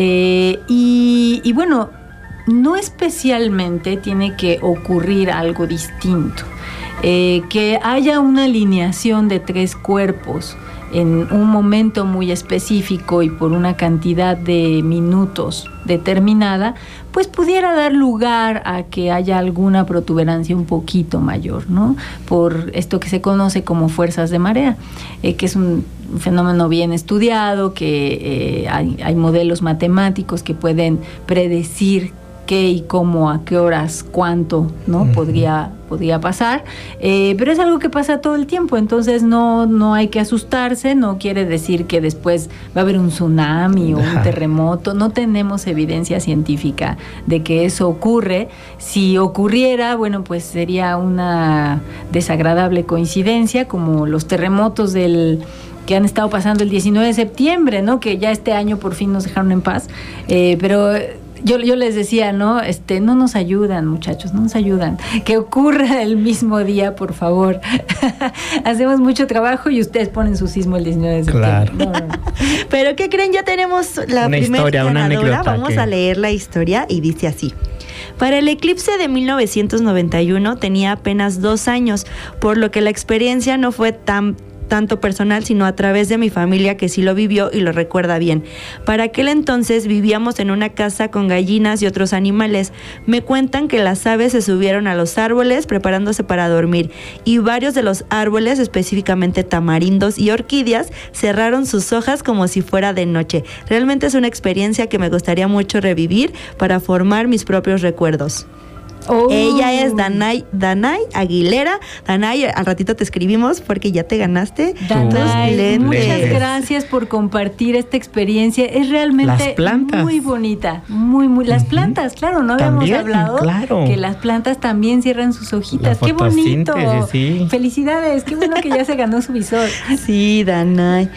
Eh, y, y bueno, no especialmente tiene que ocurrir algo distinto. Eh, que haya una alineación de tres cuerpos en un momento muy específico y por una cantidad de minutos determinada, pues pudiera dar lugar a que haya alguna protuberancia un poquito mayor, ¿no? Por esto que se conoce como fuerzas de marea, eh, que es un fenómeno bien estudiado, que eh, hay, hay modelos matemáticos que pueden predecir qué y cómo, a qué horas, cuánto, ¿no? Uh-huh. podría, podría pasar, eh, pero es algo que pasa todo el tiempo, entonces no, no hay que asustarse, no quiere decir que después va a haber un tsunami o uh-huh. un terremoto, no tenemos evidencia científica de que eso ocurre. Si ocurriera, bueno, pues sería una desagradable coincidencia, como los terremotos del que han estado pasando el diecinueve de septiembre, ¿no? Que ya este año por fin nos dejaron en paz, eh, pero Yo, yo les decía, ¿no? Este, no nos ayudan, muchachos, no nos ayudan. Que ocurra el mismo día, por favor. Hacemos mucho trabajo y ustedes ponen su sismo el diecinueve de septiembre. Claro. No, no, no. Pero ¿qué creen? Ya tenemos la una primera historia, ganadora. una anécdota. Vamos que... a leer la historia y dice así. Para el eclipse de mil novecientos noventa y uno tenía apenas dos años, por lo que la experiencia no fue tan tanto personal, sino a través de mi familia, que sí lo vivió y lo recuerda bien. Para aquel entonces vivíamos en una casa con gallinas y otros animales. Me cuentan que las aves se subieron a los árboles preparándose para dormir, y varios de los árboles, específicamente tamarindos y orquídeas, cerraron sus hojas como si fuera de noche. Realmente es una experiencia que me gustaría mucho revivir para formar mis propios recuerdos. Oh. Ella es Danay, Danay Aguilera. Danay, al ratito te escribimos porque ya te ganaste. Danay, muchas gracias por compartir esta experiencia. Es realmente muy bonita. Muy, muy. Las uh-huh. plantas, claro, no habíamos también, hablado claro. que las plantas también cierran sus hojitas. ¡Qué bonito! Sí. Felicidades, qué bueno que ya se ganó su visor. Sí, Danay.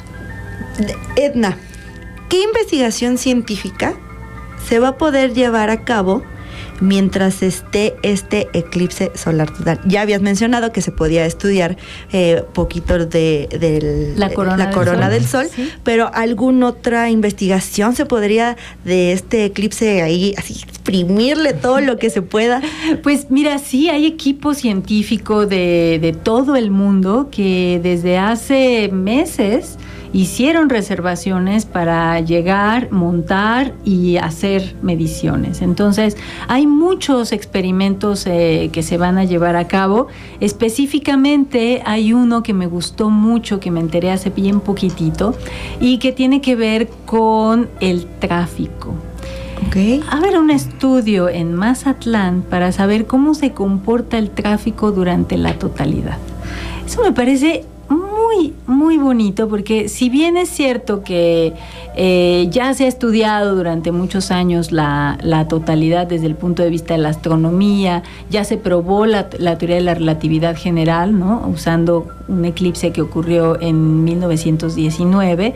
Edna, ¿qué investigación científica se va a poder llevar a cabo mientras esté este eclipse solar total? Ya habías mencionado que se podía estudiar eh, poquito de, de la corona, la del, corona sol. del sol, ¿sí? Pero ¿alguna otra investigación se podría de este eclipse ahí así exprimirle todo lo que se pueda? Pues mira, sí, hay equipo científico de, de todo el mundo que desde hace meses hicieron reservaciones para llegar, montar y hacer mediciones. Entonces, hay muchos experimentos eh, que se van a llevar a cabo. Específicamente, hay uno que me gustó mucho, que me enteré hace bien poquitito, y que tiene que ver con el tráfico. Okay. A ver, un estudio en Mazatlán para saber cómo se comporta el tráfico durante la totalidad. Eso me parece muy, muy bonito, porque si bien es cierto que eh, ya se ha estudiado durante muchos años la, la totalidad desde el punto de vista de la astronomía, ya se probó la, la teoría de la relatividad general, ¿no? Usando un eclipse que ocurrió en mil novecientos diecinueve,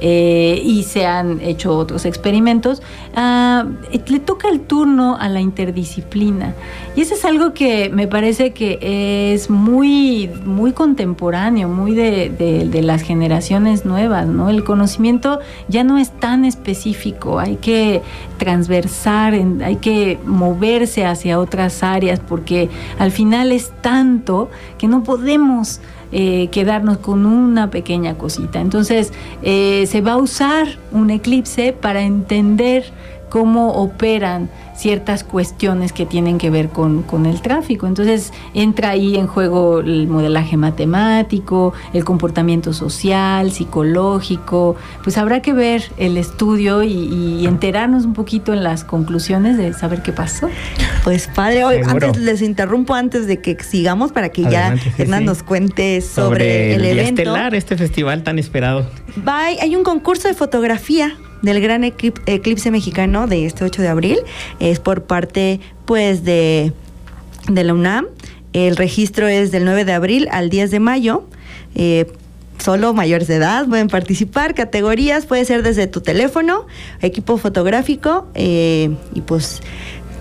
eh, y se han hecho otros experimentos, uh, le toca el turno a la interdisciplina, y eso es algo que me parece que es muy, muy contemporáneo, muy de, de, de las generaciones nuevas, ¿no? El conocimiento ya no es tan específico, hay que transversar, hay que moverse hacia otras áreas, porque al final es tanto que no podemos Eh, quedarnos con una pequeña cosita. Entonces eh, se va a usar un eclipse para entender cómo operan ciertas cuestiones que tienen que ver con, con el tráfico. Entonces entra ahí en juego el modelaje matemático, el comportamiento social, psicológico. Pues habrá que ver el estudio y, y enterarnos un poquito en las conclusiones de saber qué pasó. Pues padre, hoy antes les interrumpo antes de que sigamos para que Adelante, ya Hernán sí, sí. nos cuente sobre, sobre el, el evento. Estelar, este festival tan esperado. Bye. Hay un concurso de fotografía del gran eclipse mexicano de este ocho de abril. Es por parte pues de, de la UNAM. El registro es del nueve de abril al diez de mayo. Eh, solo mayores de edad pueden participar. Categorías puede ser desde tu teléfono, equipo fotográfico, eh, y pues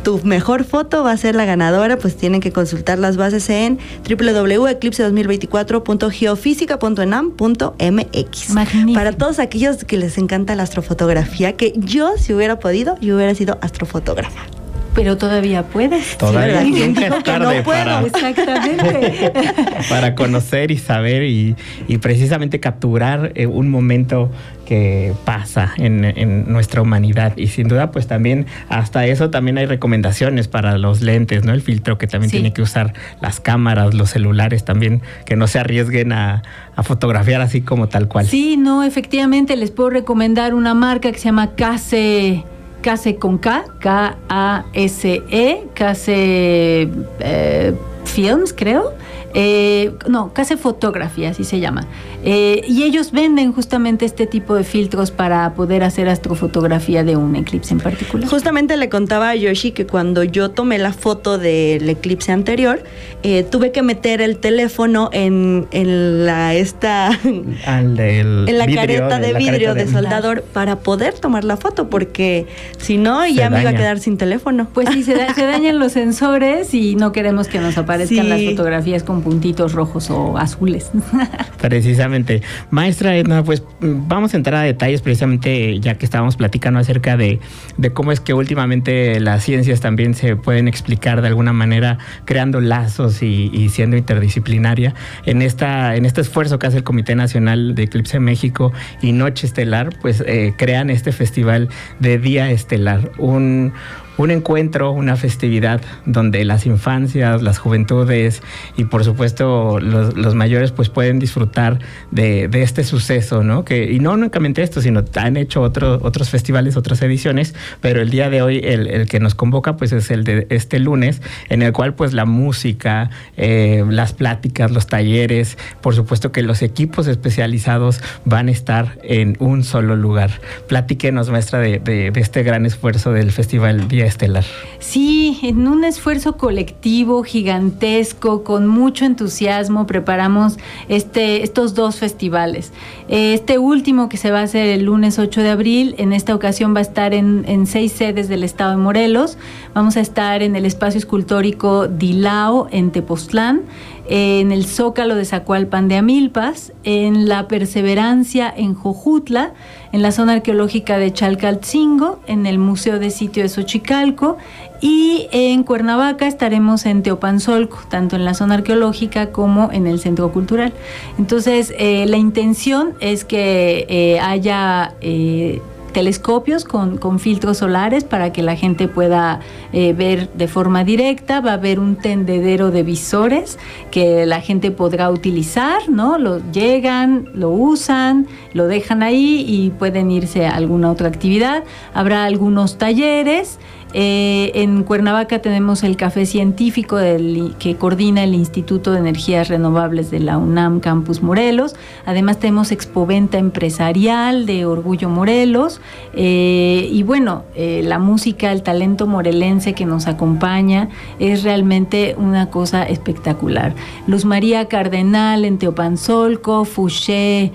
tu mejor foto va a ser la ganadora, pues tienen que consultar las bases en doble u doble u doble u punto eclipse dos mil veinticuatro punto geofísica punto enam punto m x. Magnífico. Para todos aquellos que les encanta la astrofotografía, que yo, si hubiera podido, yo hubiera sido astrofotógrafa. Pero todavía puedes. Todavía Sí, nunca es digo que tarde no puedo. para, Exactamente. para conocer y saber y, y precisamente capturar eh, un momento que pasa en, en nuestra humanidad. Y sin duda, pues también hasta eso también hay recomendaciones para los lentes, ¿no? El filtro que también Sí. tiene que usar las cámaras, los celulares también, que no se arriesguen a, a fotografiar así como tal cual. Sí, no, efectivamente les puedo recomendar una marca que se llama Case, Case con K, K A S E, Case eh, Films, creo. Eh, no, Case Photography, así se llama. Eh, y ellos venden justamente este tipo de filtros para poder hacer astrofotografía de un eclipse en particular. Justamente le contaba a Yoshi que cuando yo tomé la foto del eclipse anterior, eh, tuve que meter el teléfono en, en la esta Al del en la vidrio, careta de la vidrio careta de soldador para poder tomar la foto, porque si no Se ya me iba a daña. quedar sin teléfono. Pues sí, se, da- se dañan los sensores y no queremos que nos aparezcan Sí. las fotografías con puntitos rojos o azules. Precisamente. Maestra Edna, pues vamos a entrar a detalles precisamente ya que estábamos platicando acerca de, de cómo es que últimamente las ciencias también se pueden explicar de alguna manera creando lazos y, y siendo interdisciplinaria. En esta en este esfuerzo que hace el Comité Nacional de Eclipse México y Noche Estelar, pues eh, crean este festival de Día Estelar, un Un encuentro, una festividad donde las infancias, las juventudes y por supuesto los, los mayores pues pueden disfrutar de, de este suceso, ¿no? Que, y no únicamente esto, sino han hecho otro, otros festivales, otras ediciones, pero el día de hoy el, el que nos convoca pues es el de este lunes, en el cual pues la música, eh, las pláticas, los talleres, por supuesto que los equipos especializados van a estar en un solo lugar. Platíquenos, maestra, de, de, de este gran esfuerzo del Festival Día Estelar. Sí, en un esfuerzo colectivo gigantesco, con mucho entusiasmo, preparamos este, estos dos festivales. Este último, que se va a hacer el lunes ocho de abril, en esta ocasión va a estar en, en seis sedes del estado de Morelos. Vamos a estar en el Espacio Escultórico Dilao, en Tepoztlán, en el Zócalo de Zacualpan de Amilpas, en La Perseverancia en Jojutla, en la zona arqueológica de Chalcatzingo, en el Museo de Sitio de Xochicalco, y en Cuernavaca estaremos en Teopanzolco, tanto en la zona arqueológica como en el Centro Cultural. Entonces, eh, la intención es que eh, haya eh, telescopios con, con filtros solares para que la gente pueda eh, ver de forma directa. Va a haber un tendedero de visores que la gente podrá utilizar, ¿no? Lo llegan, lo usan, lo dejan ahí y pueden irse a alguna otra actividad. Habrá algunos talleres. Eh, en Cuernavaca tenemos el café científico del, que coordina el Instituto de Energías Renovables de la UNAM Campus Morelos. Además tenemos expoventa empresarial de Orgullo Morelos. Eh, y bueno, eh, la música, el talento morelense que nos acompaña es realmente una cosa espectacular. Luz María Cardenal en Teopanzolco, Fouché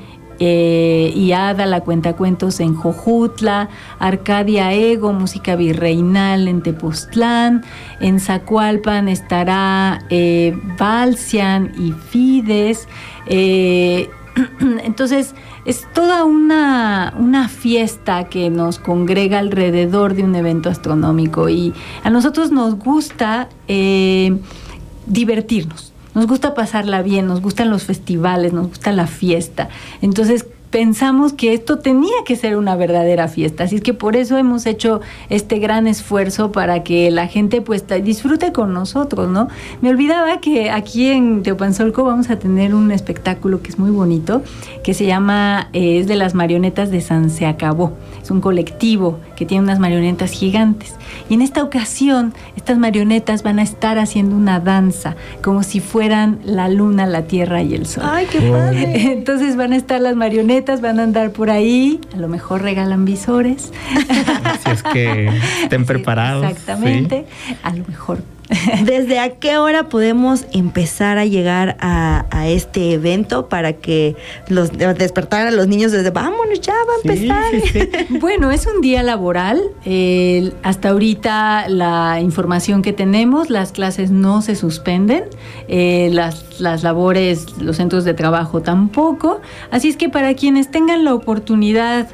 Eh, y Ada, la cuentacuentos en Jojutla, Arcadia Ego, música virreinal en Tepoztlán, en Zacualpan estará eh, Balsian y Fides. Eh, entonces es toda una, una fiesta que nos congrega alrededor de un evento astronómico, y a nosotros nos gusta eh, divertirnos. Nos gusta pasarla bien, nos gustan los festivales, nos gusta la fiesta. Entonces pensamos que esto tenía que ser una verdadera fiesta. Así es que por eso hemos hecho este gran esfuerzo para que la gente pues disfrute con nosotros, ¿no? Me olvidaba que aquí en Teopanzolco vamos a tener un espectáculo que es muy bonito, que se llama, eh, es de las marionetas de San Se Acabó. Es un colectivo que tiene unas marionetas gigantes. Y en esta ocasión, estas marionetas van a estar haciendo una danza, como si fueran la luna, la tierra y el sol. ¡Ay, qué padre! Entonces van a estar las marionetas, van a andar por ahí, a lo mejor regalan visores. Si es que estén preparados. Exactamente. Sí. A lo mejor ¿Desde a qué hora podemos empezar a llegar a, a este evento para que los despertar a los niños desde vámonos, ya va a empezar? Sí, sí, sí. Bueno, es un día laboral. Eh, hasta ahorita la información que tenemos, las clases no se suspenden, eh, las, las labores, los centros de trabajo tampoco. Así es que para quienes tengan la oportunidad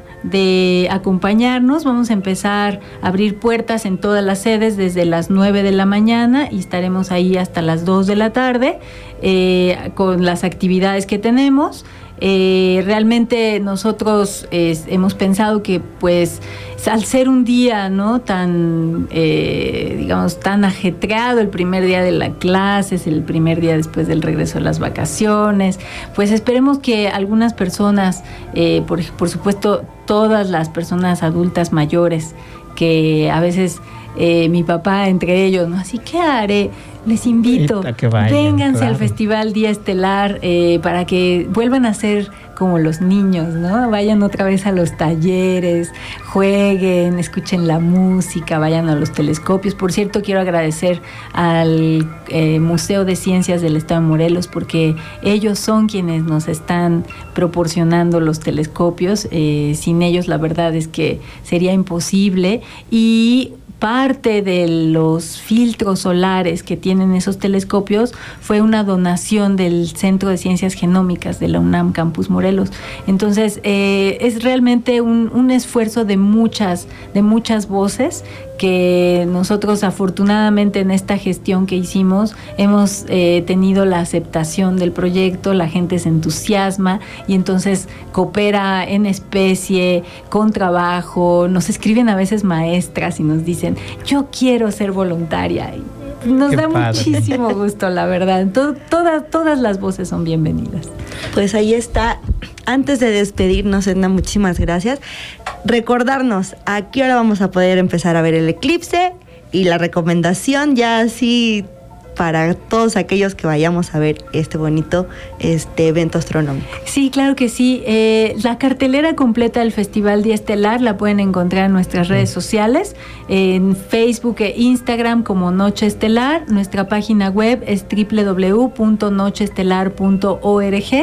de acompañarnos, vamos a empezar a abrir puertas en todas las sedes desde las nueve de la mañana y estaremos ahí hasta las dos de la tarde eh, con las actividades que tenemos. Eh, realmente nosotros eh, hemos pensado que pues al ser un día no tan eh, digamos tan ajetreado, el primer día de la clase, es el primer día después del regreso de las vacaciones, pues esperemos que algunas personas, eh, por, por supuesto todas las personas adultas mayores, que a veces eh, mi papá entre ellos, ¿no? Así que haré, les invito, que vayan, vénganse claro. al Festival Día Estelar eh, para que vuelvan a ser como los niños, ¿no? Vayan otra vez a los talleres, jueguen, escuchen la música, vayan a los telescopios. Por cierto, quiero agradecer al eh, Museo de Ciencias del Estado de Morelos porque ellos son quienes nos están proporcionando los telescopios. Eh, sin ellos, la verdad es que sería imposible. Y parte de los filtros solares que tienen esos telescopios fue una donación del Centro de Ciencias Genómicas de la UNAM Campus Morelos. Entonces, eh, es realmente un, un esfuerzo de muchas, de muchas voces que nosotros afortunadamente en esta gestión que hicimos hemos eh, tenido la aceptación del proyecto, la gente se entusiasma y entonces coopera en especie, con trabajo, nos escriben a veces maestras y nos dicen, yo quiero ser voluntaria. Y nos Qué da padre. Muchísimo gusto, la verdad. Todo, todas, todas las voces son bienvenidas. Pues ahí está. Antes de despedirnos, Edna, muchísimas gracias. Recordarnos a qué hora vamos a poder empezar a ver el eclipse y la recomendación ya así para todos aquellos que vayamos a ver este bonito este evento astronómico. Sí, claro que sí. Eh, la cartelera completa del Festival Día Estelar la pueden encontrar en nuestras redes sociales, en Facebook e Instagram como Noche Estelar. Nuestra página web es doble u doble u doble u punto noche estelar punto org.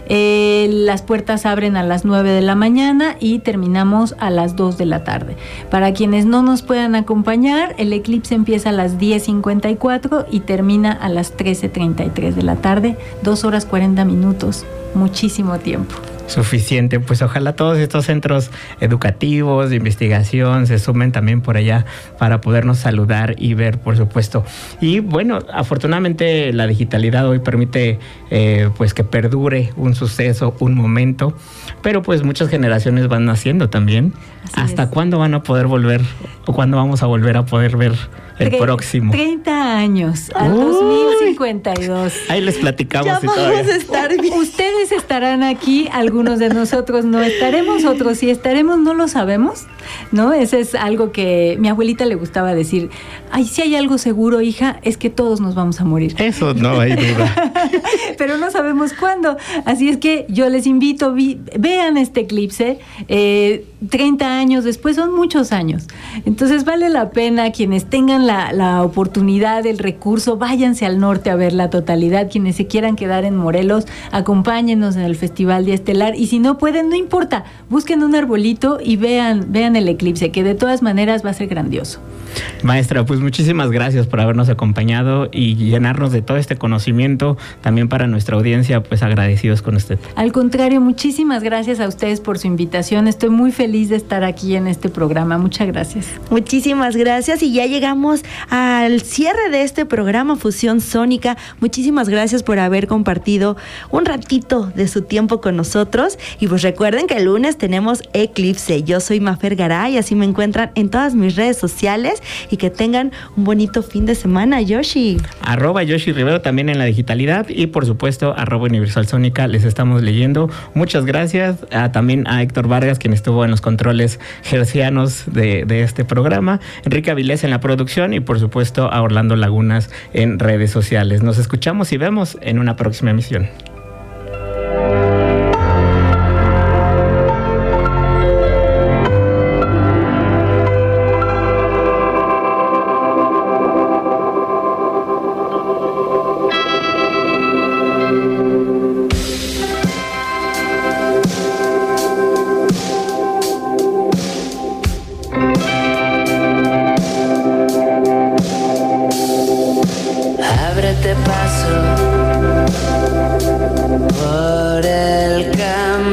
Eh, las puertas abren a las nueve de la mañana y terminamos a las dos de la tarde. Para quienes no nos puedan acompañar, el eclipse empieza a las diez cincuenta y cuatro y termina a las trece treinta y tres de la tarde, dos horas cuarenta minutos, muchísimo tiempo. Suficiente, pues ojalá todos estos centros educativos de investigación se sumen también por allá para podernos saludar y ver, por supuesto. Y bueno, afortunadamente la digitalidad hoy permite eh, pues que perdure un suceso, un momento, pero pues muchas generaciones van naciendo también. Así ¿Hasta es. cuándo van a poder volver o cuándo vamos a volver a poder ver el Tre- próximo? treinta años, al Uy. dos mil cincuenta y dos. Ahí les platicamos. Ya y vamos todavía. a estar bien. Ustedes estarán aquí, algunos de nosotros no estaremos, otros sí estaremos, no lo sabemos, ¿no? Ese es algo que mi abuelita le gustaba decir. Ay, si hay algo seguro, hija, es que todos nos vamos a morir. Eso no hay duda. Pero no sabemos cuándo. Así es que yo les invito, vi, vean este eclipse. Eh, treinta años después son muchos años. Entonces vale la pena, quienes tengan la, la oportunidad, el recurso, váyanse al norte a ver la totalidad. Quienes se quieran quedar en Morelos, acompáñenos en el Festival Día Estelar. Y si no pueden, no importa, busquen un arbolito y vean, vean el eclipse, que de todas maneras va a ser grandioso. Maestra, pues muchísimas gracias por habernos acompañado y llenarnos de todo este conocimiento. También para nuestra audiencia, pues agradecidos con usted. Al contrario, muchísimas gracias a ustedes por su invitación. Estoy muy feliz de estar aquí en este programa. Muchas gracias. Muchísimas gracias y ya llegamos al cierre de este programa Fusión Sónica. Muchísimas gracias por haber compartido un ratito de su tiempo con nosotros y pues recuerden que el lunes tenemos eclipse. Yo soy Mafer Garay, así me encuentran en todas mis redes sociales y que tengan un bonito fin de semana. Yoshi. Arroba Yoshi Rivero también en la digitalidad y por supuesto arroba Universal Sónica, les estamos leyendo. Muchas gracias a, también a Héctor Vargas, quien estuvo en los controles hercianos de, de este programa, Enrique Avilés en la producción y por supuesto a Orlando Lagunas en redes sociales. Nos escuchamos y vemos en una próxima emisión.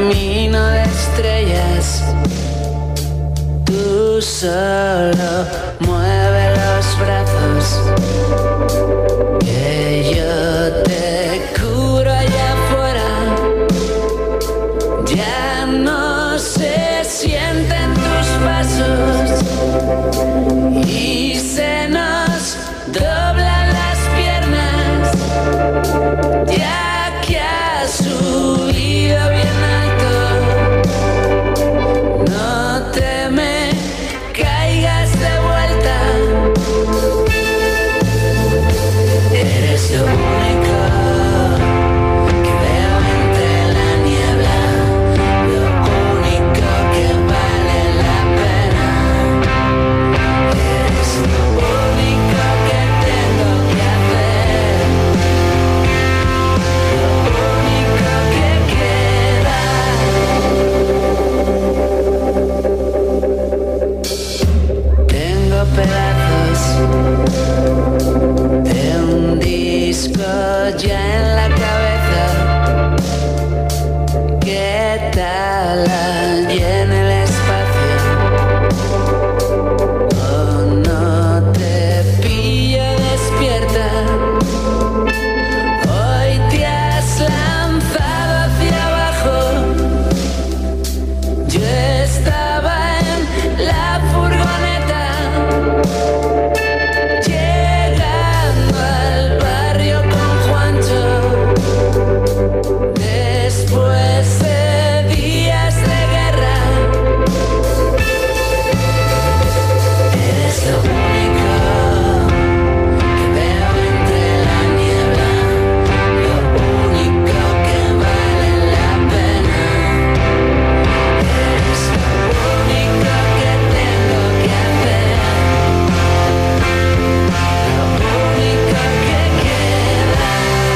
camino de estrellas. Tú solo mueve los brazos, que yo te curo allá afuera. Ya no se sienten tus pasos y se nos doblan las piernas, ya que has subido bien alto. No te me caigas de vuelta. Eres lo único que veo entre la niebla, lo único que vale la pena. Eres lo único que tengo que hacer, lo único que queda. Tengo pedazos de un disco ya en la cabeza. ¿Qué tal allí en el espacio? Oh, no te pillo despierta. Hoy te has lanzado hacia abajo. Yo estaba en la furgoneta, llegando al barrio con Juancho, después de días de guerra. Eres lo único que veo entre la niebla, lo único que vale la pena. Eres lo único que tengo que hacer, lo único que queda.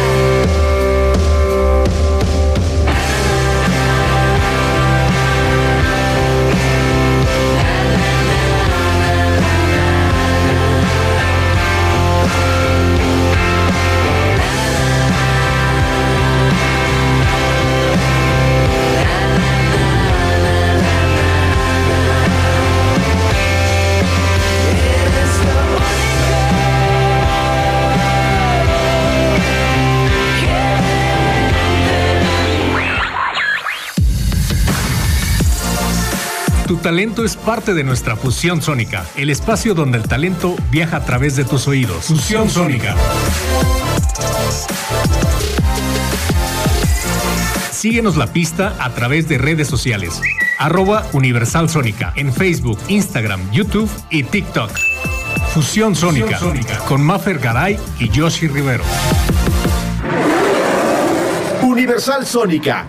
Tu talento es parte de nuestra Fusión Sónica, el espacio donde el talento viaja a través de tus oídos. Fusión Sónica. Síguenos la pista a través de redes sociales. Arroba Universal Sónica en Facebook, Instagram, YouTube y TikTok. Fusión Sónica, Fusión Sónica. Con Mafer Garay y Yoshi Rivero. Universal Sónica.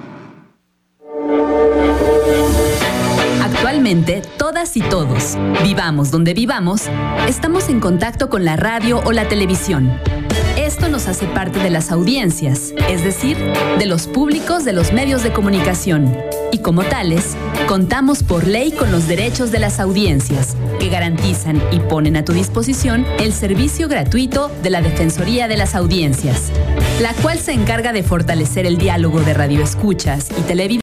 Actualmente, todas y todos, vivamos donde vivamos, estamos en contacto con la radio o la televisión. Esto nos hace parte de las audiencias, es decir, de los públicos de los medios de comunicación. Y como tales, contamos por ley con los derechos de las audiencias, que garantizan y ponen a tu disposición el servicio gratuito de la Defensoría de las Audiencias, la cual se encarga de fortalecer el diálogo de radioescuchas y televidentes